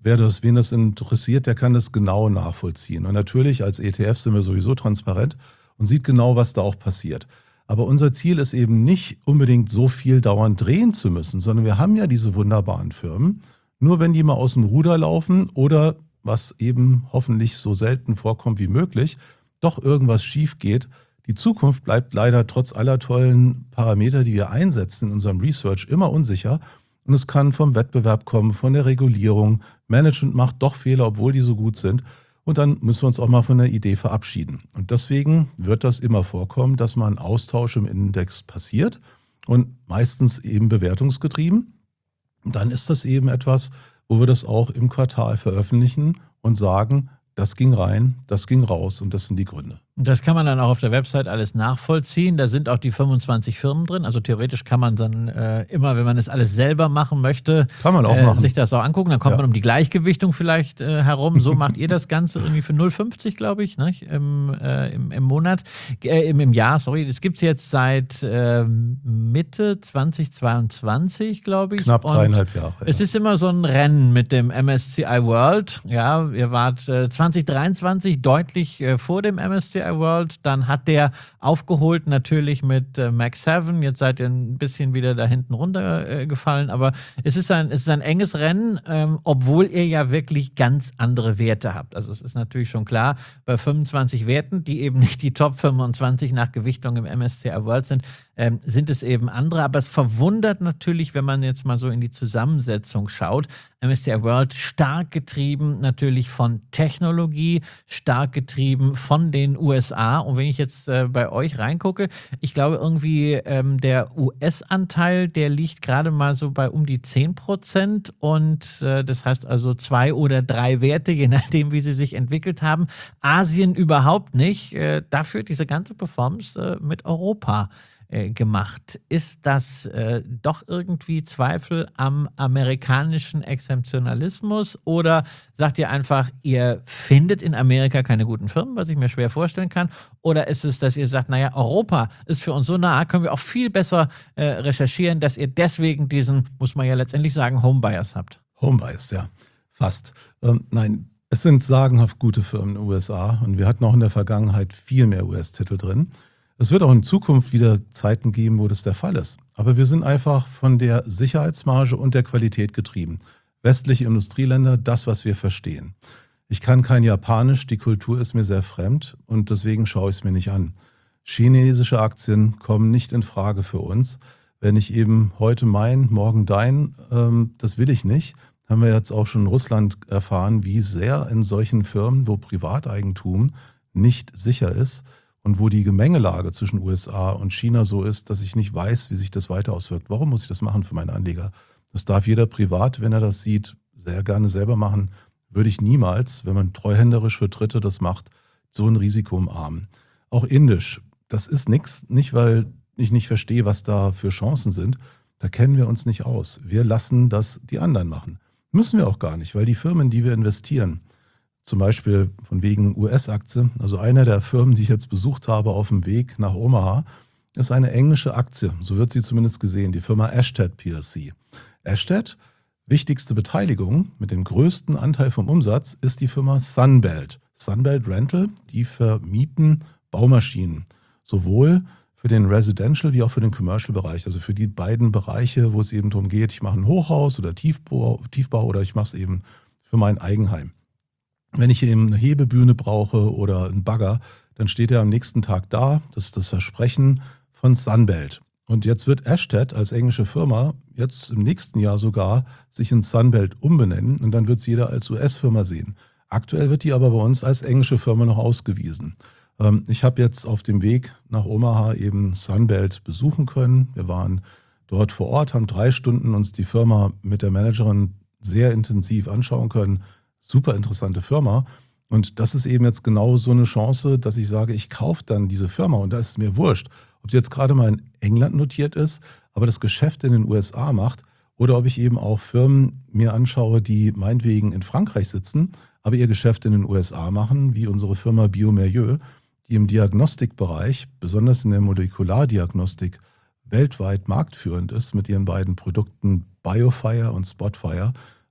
wer das, wen das interessiert, der kann das genau nachvollziehen. Und natürlich als E T F sind wir sowieso transparent und sieht genau, was da auch passiert. Aber unser Ziel ist eben nicht unbedingt so viel dauernd drehen zu müssen, sondern wir haben ja diese wunderbaren Firmen. Nur wenn die mal aus dem Ruder laufen oder, was eben hoffentlich so selten vorkommt wie möglich, doch irgendwas schief geht. Die Zukunft bleibt leider trotz aller tollen Parameter, die wir einsetzen in unserem Research, immer unsicher. Und es kann vom Wettbewerb kommen, von der Regulierung. Management macht doch Fehler, obwohl die so gut sind. Und dann müssen wir uns auch mal von der Idee verabschieden. Und deswegen wird das immer vorkommen, dass mal ein Austausch im Index passiert und meistens eben bewertungsgetrieben. Und dann ist das eben etwas, wo wir das auch im Quartal veröffentlichen und sagen, das ging rein, das ging raus und das sind die Gründe. Das kann man dann auch auf der Website alles nachvollziehen. Da sind auch die fünfundzwanzig Firmen drin. Also theoretisch kann man dann äh, immer, wenn man das alles selber machen möchte, kann man auch äh, machen. sich das auch angucken. Dann kommt Ja. man um die Gleichgewichtung vielleicht äh, herum. So macht ihr das Ganze irgendwie für null Komma fünfzig, glaube ich, ne? Im, äh, im, im Monat, äh, im, im Jahr, sorry. Das gibt es jetzt seit äh, Mitte zweitausendzweiundzwanzig, glaube ich. Knapp Und dreieinhalb Jahre. es ist immer so ein Rennen mit dem M S C I World. Ja, ihr wart äh, zwanzig dreiundzwanzig deutlich äh, vor dem M S C I World. Dann hat der aufgeholt natürlich mit äh, Mag sieben. Jetzt seid ihr ein bisschen wieder da hinten runtergefallen. Äh, Aber es ist ein, es ist ein enges Rennen, ähm, obwohl ihr ja wirklich ganz andere Werte habt. Also es ist natürlich schon klar, bei fünfundzwanzig Werten, die eben nicht die Top fünfundzwanzig nach Gewichtung im M S C I World sind, ähm, sind es eben andere. Aber es verwundert natürlich, wenn man jetzt mal so in die Zusammensetzung schaut. M S C I World stark getrieben natürlich von Technologie, stark getrieben von den U S A. Und wenn ich jetzt äh, bei euch reingucke, ich glaube irgendwie ähm, der U S-Anteil, der liegt gerade mal so bei um die zehn Prozent. Und äh, das heißt also zwei oder drei Werte, je nachdem, wie sie sich entwickelt haben. Asien überhaupt nicht. Äh, dafür diese ganze Performance äh, mit Europa äh, gemacht. Ist das äh, doch irgendwie Zweifel am amerikanischen Exemptionalismus oder sagt ihr einfach, ihr findet in Amerika keine guten Firmen, was ich mir schwer vorstellen kann, oder ist es, dass ihr sagt, naja, Europa ist für uns so nah, können wir auch viel besser äh, recherchieren, dass ihr deswegen diesen, muss man ja letztendlich sagen, Homebias habt? Homebias, ja, fast. Ähm, nein, es sind sagenhaft gute Firmen in den U S A und wir hatten auch in der Vergangenheit viel mehr U S-Titel drin. Es wird auch in Zukunft wieder Zeiten geben, wo das der Fall ist. Aber wir sind einfach von der Sicherheitsmarge und der Qualität getrieben. Westliche Industrieländer, das, was wir verstehen. Ich kann kein Japanisch, die Kultur ist mir sehr fremd und deswegen schaue ich es mir nicht an. Chinesische Aktien kommen nicht in Frage für uns. Wenn ich eben heute mein, morgen dein, ähm, das will ich nicht. Haben wir jetzt auch schon in Russland erfahren, wie sehr in solchen Firmen, wo Privateigentum nicht sicher ist, und wo die Gemengelage zwischen U S A und China so ist, dass ich nicht weiß, wie sich das weiter auswirkt. Warum muss ich das machen für meine Anleger? Das darf jeder privat, wenn er das sieht, sehr gerne selber machen. Würde ich niemals, wenn man treuhänderisch für Dritte das macht, so ein Risiko umarmen. Auch indisch, das ist nichts, nicht weil ich nicht verstehe, was da für Chancen sind. Da kennen wir uns nicht aus. Wir lassen das die anderen machen. Müssen wir auch gar nicht, weil die Firmen, die wir investieren, zum Beispiel von wegen U S-Aktie. Also eine der Firmen, die ich jetzt besucht habe auf dem Weg nach Omaha, ist eine englische Aktie. So wird sie zumindest gesehen, die Firma Ashtead P L C. Ashtead, wichtigste Beteiligung mit dem größten Anteil vom Umsatz, ist die Firma Sunbelt. Sunbelt Rental, die vermieten Baumaschinen. Sowohl für den Residential wie auch für den Commercial-Bereich. Also für die beiden Bereiche, wo es eben darum geht, ich mache ein Hochhaus oder Tiefbau, Tiefbau oder ich mache es eben für mein Eigenheim. Wenn ich eben eine Hebebühne brauche oder einen Bagger, dann steht er am nächsten Tag da. Das ist das Versprechen von Sunbelt. Und jetzt wird Ashtead als englische Firma jetzt im nächsten Jahr sogar sich in Sunbelt umbenennen und dann wird es jeder als U S-Firma sehen. Aktuell wird die aber bei uns als englische Firma noch ausgewiesen. Ich habe jetzt auf dem Weg nach Omaha eben Sunbelt besuchen können. Wir waren dort vor Ort, haben drei Stunden uns die Firma mit der Managerin sehr intensiv anschauen können. Super interessante Firma. Und das ist eben jetzt genau so eine Chance, dass ich sage, ich kaufe dann diese Firma und da ist es mir wurscht, ob die jetzt gerade mal in England notiert ist, aber das Geschäft in den U S A macht oder ob ich eben auch Firmen mir anschaue, die meinetwegen in Frankreich sitzen, aber ihr Geschäft in den U S A machen, wie unsere Firma bioMérieux, die im Diagnostikbereich, besonders in der Molekulardiagnostik, weltweit marktführend ist mit ihren beiden Produkten BioFire und Spotfire.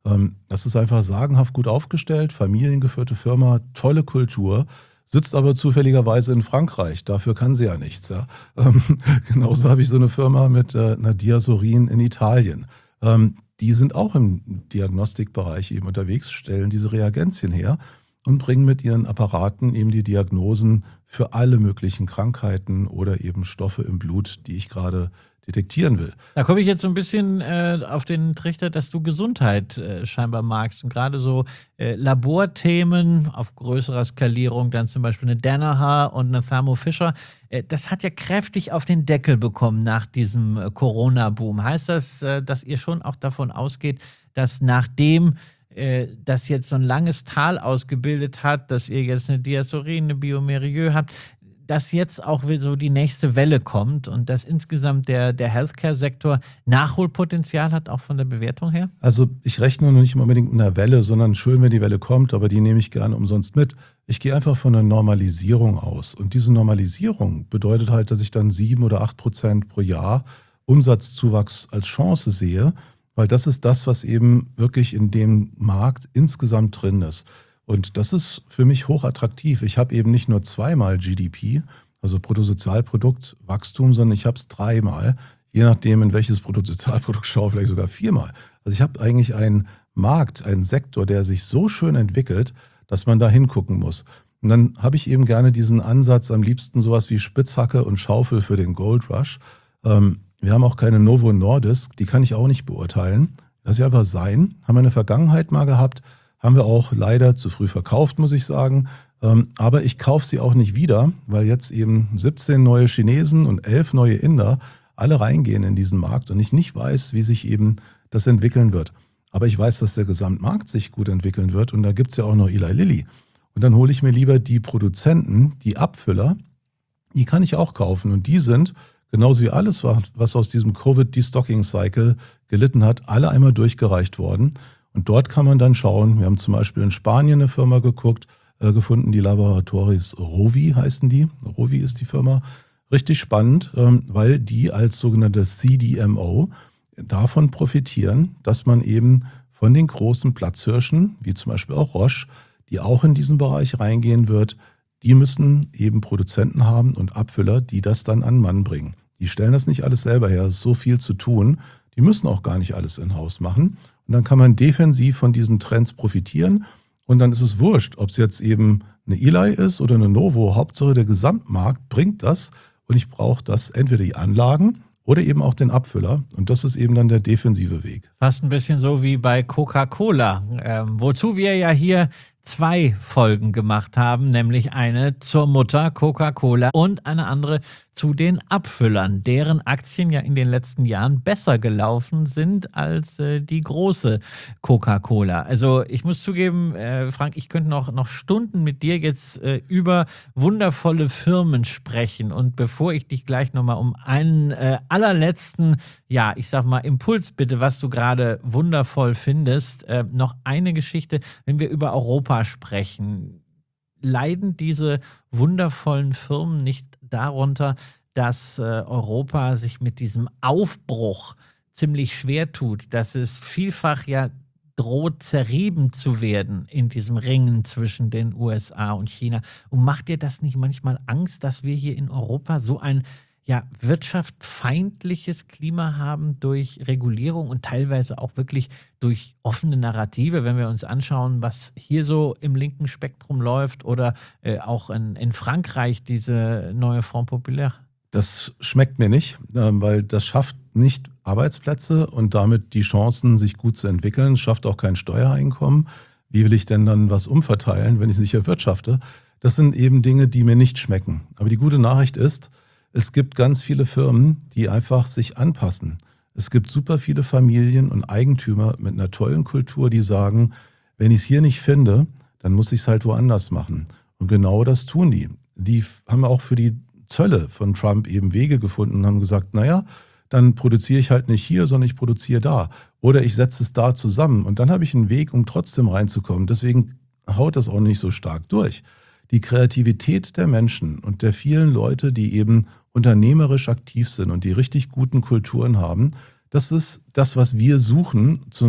Ähm, das ist einfach sagenhaft gut aufgestellt, familiengeführte Firma, tolle Kultur, sitzt aber zufälligerweise in Frankreich. Dafür kann sie ja nichts. Ja. Ähm, genauso habe ich so eine Firma mit äh, einer Diasorin in Italien. Ähm, die sind auch im Diagnostikbereich eben unterwegs, stellen diese Reagenzien her und bringen mit ihren Apparaten eben die Diagnosen für alle möglichen Krankheiten oder eben Stoffe im Blut, die ich gerade detektieren will. Da komme ich jetzt so ein bisschen äh, auf den Trichter, dass du Gesundheit äh, scheinbar magst. Und gerade so äh, Laborthemen auf größerer Skalierung, dann zum Beispiel eine Danaher und eine Thermo Fisher, äh, das hat ja kräftig auf den Deckel bekommen nach diesem äh, Corona-Boom. Heißt das, äh, dass ihr schon auch davon ausgeht, dass nachdem äh, das jetzt so ein langes Tal ausgebildet hat, dass ihr jetzt eine Diasorin, eine Biomérieux habt, dass jetzt auch so die nächste Welle kommt und dass insgesamt der, der Healthcare-Sektor Nachholpotenzial hat, auch von der Bewertung her? Also ich rechne noch nicht unbedingt mit einer Welle, sondern schön, wenn die Welle kommt, aber die nehme ich gerne umsonst mit. Ich gehe einfach von einer Normalisierung aus. Und diese Normalisierung bedeutet halt, dass ich dann sieben oder acht Prozent pro Jahr Umsatzzuwachs als Chance sehe, weil das ist das, was eben wirklich in dem Markt insgesamt drin ist. Und das ist für mich hochattraktiv. Ich habe eben nicht nur zweimal G D P, also Bruttosozialprodukt, Wachstum, sondern ich habe es dreimal, je nachdem, in welches Bruttosozialprodukt schaue, vielleicht sogar viermal. Also ich habe eigentlich einen Markt, einen Sektor, der sich so schön entwickelt, dass man da hingucken muss. Und dann habe ich eben gerne diesen Ansatz, am liebsten sowas wie Spitzhacke und Schaufel für den Gold Rush. Ähm, wir haben auch keine Novo Nordisk, die kann ich auch nicht beurteilen. Lass ich einfach sein. Haben wir in der Vergangenheit mal gehabt, haben wir auch leider zu früh verkauft, muss ich sagen. Ähm, aber ich kaufe sie auch nicht wieder, weil jetzt eben siebzehn neue Chinesen und elf neue Inder alle reingehen in diesen Markt und ich nicht weiß, wie sich eben das entwickeln wird. Aber ich weiß, dass der Gesamtmarkt sich gut entwickeln wird und da gibt es ja auch noch Eli Lilly. Und dann hole ich mir lieber die Produzenten, die Abfüller, die kann ich auch kaufen und die sind, genauso wie alles, was aus diesem Covid-Destocking-Cycle gelitten hat, alle einmal durchgereicht worden. Und dort kann man dann schauen, wir haben zum Beispiel in Spanien eine Firma geguckt, äh, gefunden, die Laboratories Rovi heißen die. Rovi ist die Firma. Richtig spannend, ähm, weil die als sogenannte C D M O davon profitieren, dass man eben von den großen Platzhirschen, wie zum Beispiel auch Roche, die auch in diesen Bereich reingehen wird, die müssen eben Produzenten haben und Abfüller, die das dann an den Mann bringen. Die stellen das nicht alles selber her, es ist so viel zu tun. Die müssen auch gar nicht alles in-house machen. Und dann kann man defensiv von diesen Trends profitieren. Und dann ist es wurscht, ob es jetzt eben eine Eli ist oder eine Novo. Hauptsache der Gesamtmarkt bringt das. Und ich brauche das entweder die Anlagen oder eben auch den Abfüller. Und das ist eben dann der defensive Weg. Fast ein bisschen so wie bei Coca-Cola, ähm, wozu wir ja hier zwei Folgen gemacht haben, nämlich eine zur Mutter Coca-Cola und eine andere zu den Abfüllern, deren Aktien ja in den letzten Jahren besser gelaufen sind als äh, die große Coca-Cola. Also ich muss zugeben, äh, Frank, ich könnte noch, noch Stunden mit dir jetzt äh, über wundervolle Firmen sprechen. Und bevor ich dich gleich nochmal um einen äh, allerletzten, ja, ich sag mal, Impuls bitte, was du gerade wundervoll findest, äh, noch eine Geschichte, wenn wir über Europa sprechen. Leiden diese wundervollen Firmen nicht darunter, dass äh, Europa sich mit diesem Aufbruch ziemlich schwer tut, dass es vielfach ja droht, zerrieben zu werden in diesem Ringen zwischen den U S A und China? Und macht dir das nicht manchmal Angst, dass wir hier in Europa so ein ja, wirtschaftsfeindliches Klima haben durch Regulierung und teilweise auch wirklich durch offene Narrative, wenn wir uns anschauen, was hier so im linken Spektrum läuft oder äh, auch in, in Frankreich diese neue Front Populaire? Das schmeckt mir nicht, weil das schafft nicht Arbeitsplätze und damit die Chancen, sich gut zu entwickeln, schafft auch kein Steuereinkommen. Wie will ich denn dann was umverteilen, wenn ich es nicht erwirtschafte? Das sind eben Dinge, die mir nicht schmecken. Aber die gute Nachricht ist, es gibt ganz viele Firmen, die einfach sich anpassen. Es gibt super viele Familien und Eigentümer mit einer tollen Kultur, die sagen, wenn ich es hier nicht finde, dann muss ich es halt woanders machen. Und genau das tun die. Die haben auch für die Zölle von Trump eben Wege gefunden und haben gesagt, naja, dann produziere ich halt nicht hier, sondern ich produziere da. Oder ich setze es da zusammen. Und dann habe ich einen Weg, um trotzdem reinzukommen. Deswegen haut das auch nicht so stark durch. Die Kreativität der Menschen und der vielen Leute, die eben unternehmerisch aktiv sind und die richtig guten Kulturen haben, das ist das, was wir suchen zum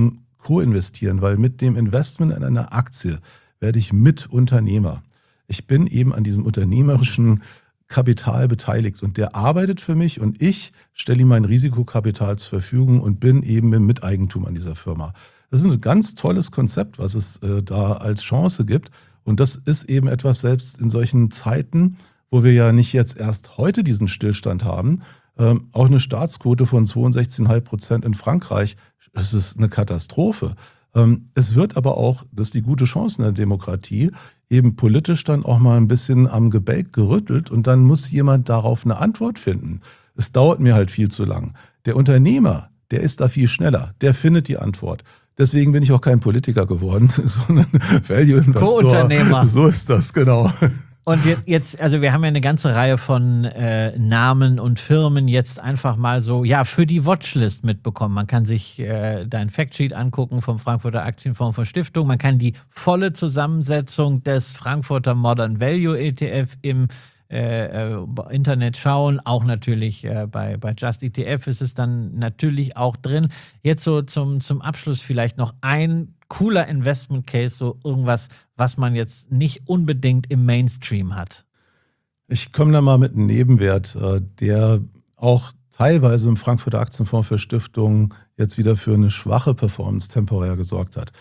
co-investieren, weil mit dem Investment in einer Aktie werde ich Mitunternehmer. Ich bin eben an diesem unternehmerischen Kapital beteiligt und der arbeitet für mich und ich stelle ihm mein Risikokapital zur Verfügung und bin eben im Miteigentum an dieser Firma. Das ist ein ganz tolles Konzept, was es äh, da als Chance gibt und das ist eben etwas selbst in solchen Zeiten, wo wir ja nicht jetzt erst heute diesen Stillstand haben, ähm, auch eine Staatsquote von zweiundsechzig Komma fünf Prozent in Frankreich, das ist eine Katastrophe. Ähm, es wird aber auch, das ist die gute Chance in der Demokratie, eben politisch dann auch mal ein bisschen am Gebälk gerüttelt und dann muss jemand darauf eine Antwort finden. Es dauert mir halt viel zu lang. Der Unternehmer, der ist da viel schneller, der findet die Antwort. Deswegen bin ich auch kein Politiker geworden, sondern Value Investor. Co-Unternehmer. So ist das, genau. Und jetzt, also wir haben ja eine ganze Reihe von äh, Namen und Firmen jetzt einfach mal so, ja, für die Watchlist mitbekommen. Man kann sich äh, dein Factsheet angucken vom Frankfurter Aktienfonds für Stiftung. Man kann die volle Zusammensetzung des Frankfurter Modern Value E T F im äh, äh, Internet schauen. Auch natürlich äh, bei, bei Just E T F ist es dann natürlich auch drin. Jetzt so zum, zum Abschluss vielleicht noch ein cooler Investment Case, so irgendwas, was man jetzt nicht unbedingt im Mainstream hat. Ich komme da mal mit einem Nebenwert, der auch teilweise im Frankfurter Aktienfonds für Stiftungen jetzt wieder für eine schwache Performance temporär gesorgt hat.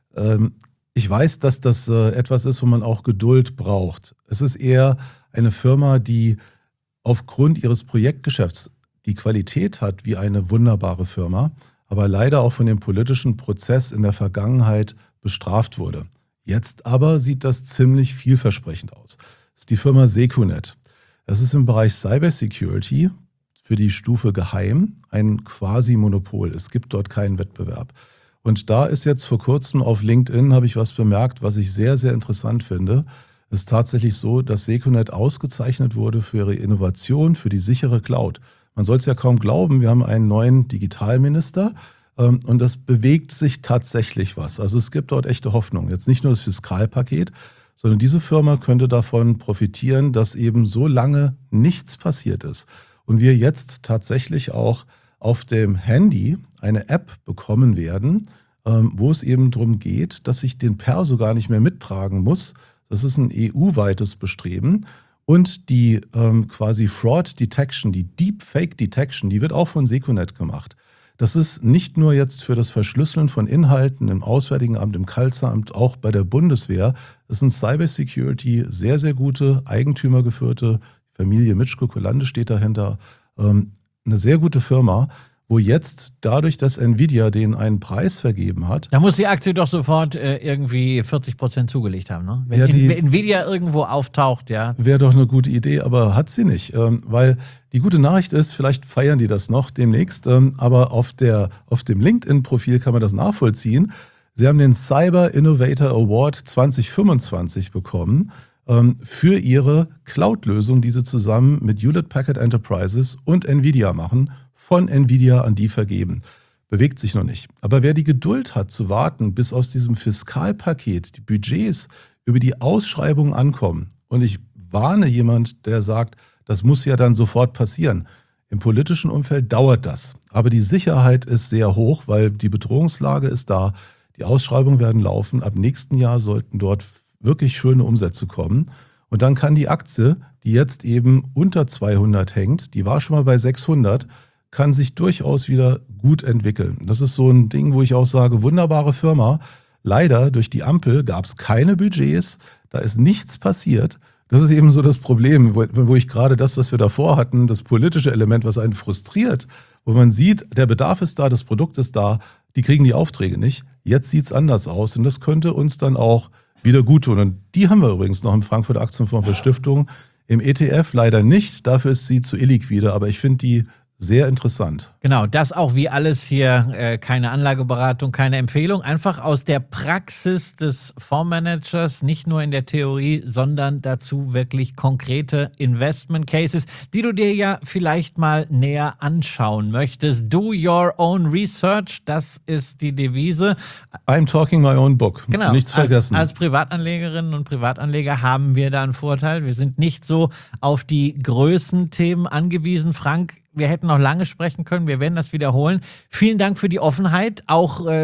Ich weiß, dass das etwas ist, wo man auch Geduld braucht. Es ist eher eine Firma, die aufgrund ihres Projektgeschäfts die Qualität hat wie eine wunderbare Firma, aber leider auch von dem politischen Prozess in der Vergangenheit bestraft wurde. Jetzt aber sieht das ziemlich vielversprechend aus. Das ist die Firma Secunet. Das ist im Bereich Cybersecurity für die Stufe Geheim ein Quasi-Monopol. Es gibt dort keinen Wettbewerb. Und da ist jetzt vor kurzem auf LinkedIn, habe ich was bemerkt, was ich sehr, sehr interessant finde. Es ist tatsächlich so, dass Secunet ausgezeichnet wurde für ihre Innovation, für die sichere Cloud. Man soll es ja kaum glauben, wir haben einen neuen Digitalminister ähm, und das bewegt sich tatsächlich was. Also es gibt dort echte Hoffnung. Jetzt nicht nur das Fiskalpaket, sondern diese Firma könnte davon profitieren, dass eben so lange nichts passiert ist. Und wir jetzt tatsächlich auch auf dem Handy eine App bekommen werden, ähm, wo es eben darum geht, dass ich den Perso gar nicht mehr mittragen muss. Das ist ein E U-weites Bestreben. Und die ähm, quasi Fraud Detection, die Deepfake Detection, die wird auch von Secunet gemacht. Das ist nicht nur jetzt für das Verschlüsseln von Inhalten im Auswärtigen Amt, im Kanzleramt, auch bei der Bundeswehr. Das ist ein Cybersecurity, sehr, sehr gute, eigentümergeführte Familie Mitschko-Kolande steht dahinter. Ähm, eine sehr gute Firma, wo jetzt dadurch, dass Nvidia denen einen Preis vergeben hat. Da muss die Aktie doch sofort äh, irgendwie vierzig Prozent zugelegt haben, ne? Wenn ja, die, Nvidia irgendwo auftaucht, ja. Wäre doch eine gute Idee, aber hat sie nicht. Ähm, weil die gute Nachricht ist, vielleicht feiern die das noch demnächst, ähm, aber auf, der, auf dem LinkedIn-Profil kann man das nachvollziehen. Sie haben den Cyber Innovator Award zwanzig fünfundzwanzig bekommen ähm, für ihre Cloud-Lösung, die sie zusammen mit Hewlett Packard Enterprises und Nvidia machen, von Nvidia an die vergeben. Bewegt sich noch nicht. Aber wer die Geduld hat zu warten, bis aus diesem Fiskalpaket die Budgets über die Ausschreibung ankommen, und ich warne jemand, der sagt, das muss ja dann sofort passieren. Im politischen Umfeld dauert das. Aber die Sicherheit ist sehr hoch, weil die Bedrohungslage ist da. Die Ausschreibungen werden laufen. Ab nächsten Jahr sollten dort wirklich schöne Umsätze kommen. Und dann kann die Aktie, die jetzt eben unter zweihundert hängt, die war schon mal bei sechshundert, kann sich durchaus wieder gut entwickeln. Das ist so ein Ding, wo ich auch sage, wunderbare Firma. Leider durch die Ampel gab es keine Budgets, da ist nichts passiert. Das ist eben so das Problem, wo, wo ich gerade das, was wir davor hatten, das politische Element, was einen frustriert, wo man sieht, der Bedarf ist da, das Produkt ist da, die kriegen die Aufträge nicht. Jetzt sieht es anders aus und das könnte uns dann auch wieder gut tun. Und die haben wir übrigens noch im Frankfurter Aktienfonds für Stiftungen, im E T F leider nicht, dafür ist sie zu illiquide, aber ich finde die sehr interessant. Genau, das auch wie alles hier, äh, keine Anlageberatung, keine Empfehlung, einfach aus der Praxis des Fondsmanagers, nicht nur in der Theorie, sondern dazu wirklich konkrete Investment Cases, die du dir ja vielleicht mal näher anschauen möchtest. Do your own research, das ist die Devise. I'm talking my own book, genau, nichts vergessen. Als, als Privatanlegerinnen und Privatanleger haben wir da einen Vorteil. Wir sind nicht so auf die Größenthemen angewiesen. Frank, wir hätten noch lange sprechen können. Wir werden das wiederholen. Vielen Dank für die Offenheit, auch äh,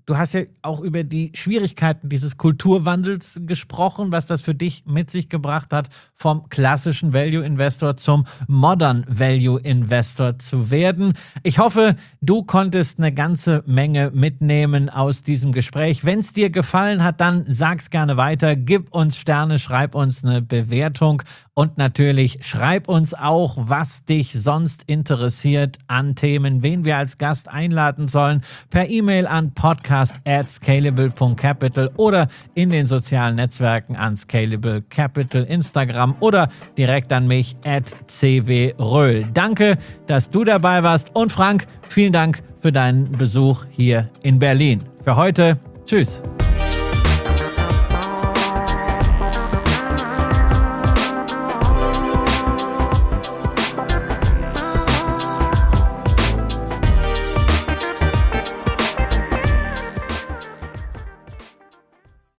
du hast ja auch über die Schwierigkeiten dieses Kulturwandels gesprochen, was das für dich mit sich gebracht hat, vom klassischen Value Investor zum Modern Value Investor zu werden. Ich hoffe, du konntest eine ganze Menge mitnehmen aus diesem Gespräch. Wenn es dir gefallen hat, dann sag's gerne weiter. Gib uns Sterne, schreib uns eine Bewertung und natürlich schreib uns auch, was dich sonst interessiert an Themen, wen wir als Gast einladen sollen, per E-Mail an podcast at scalable punkt capital oder in den sozialen Netzwerken an Scalable Capital, Instagram oder direkt an mich at cwröhl. Danke, dass du dabei warst und Frank, vielen Dank für deinen Besuch hier in Berlin. Für heute, tschüss.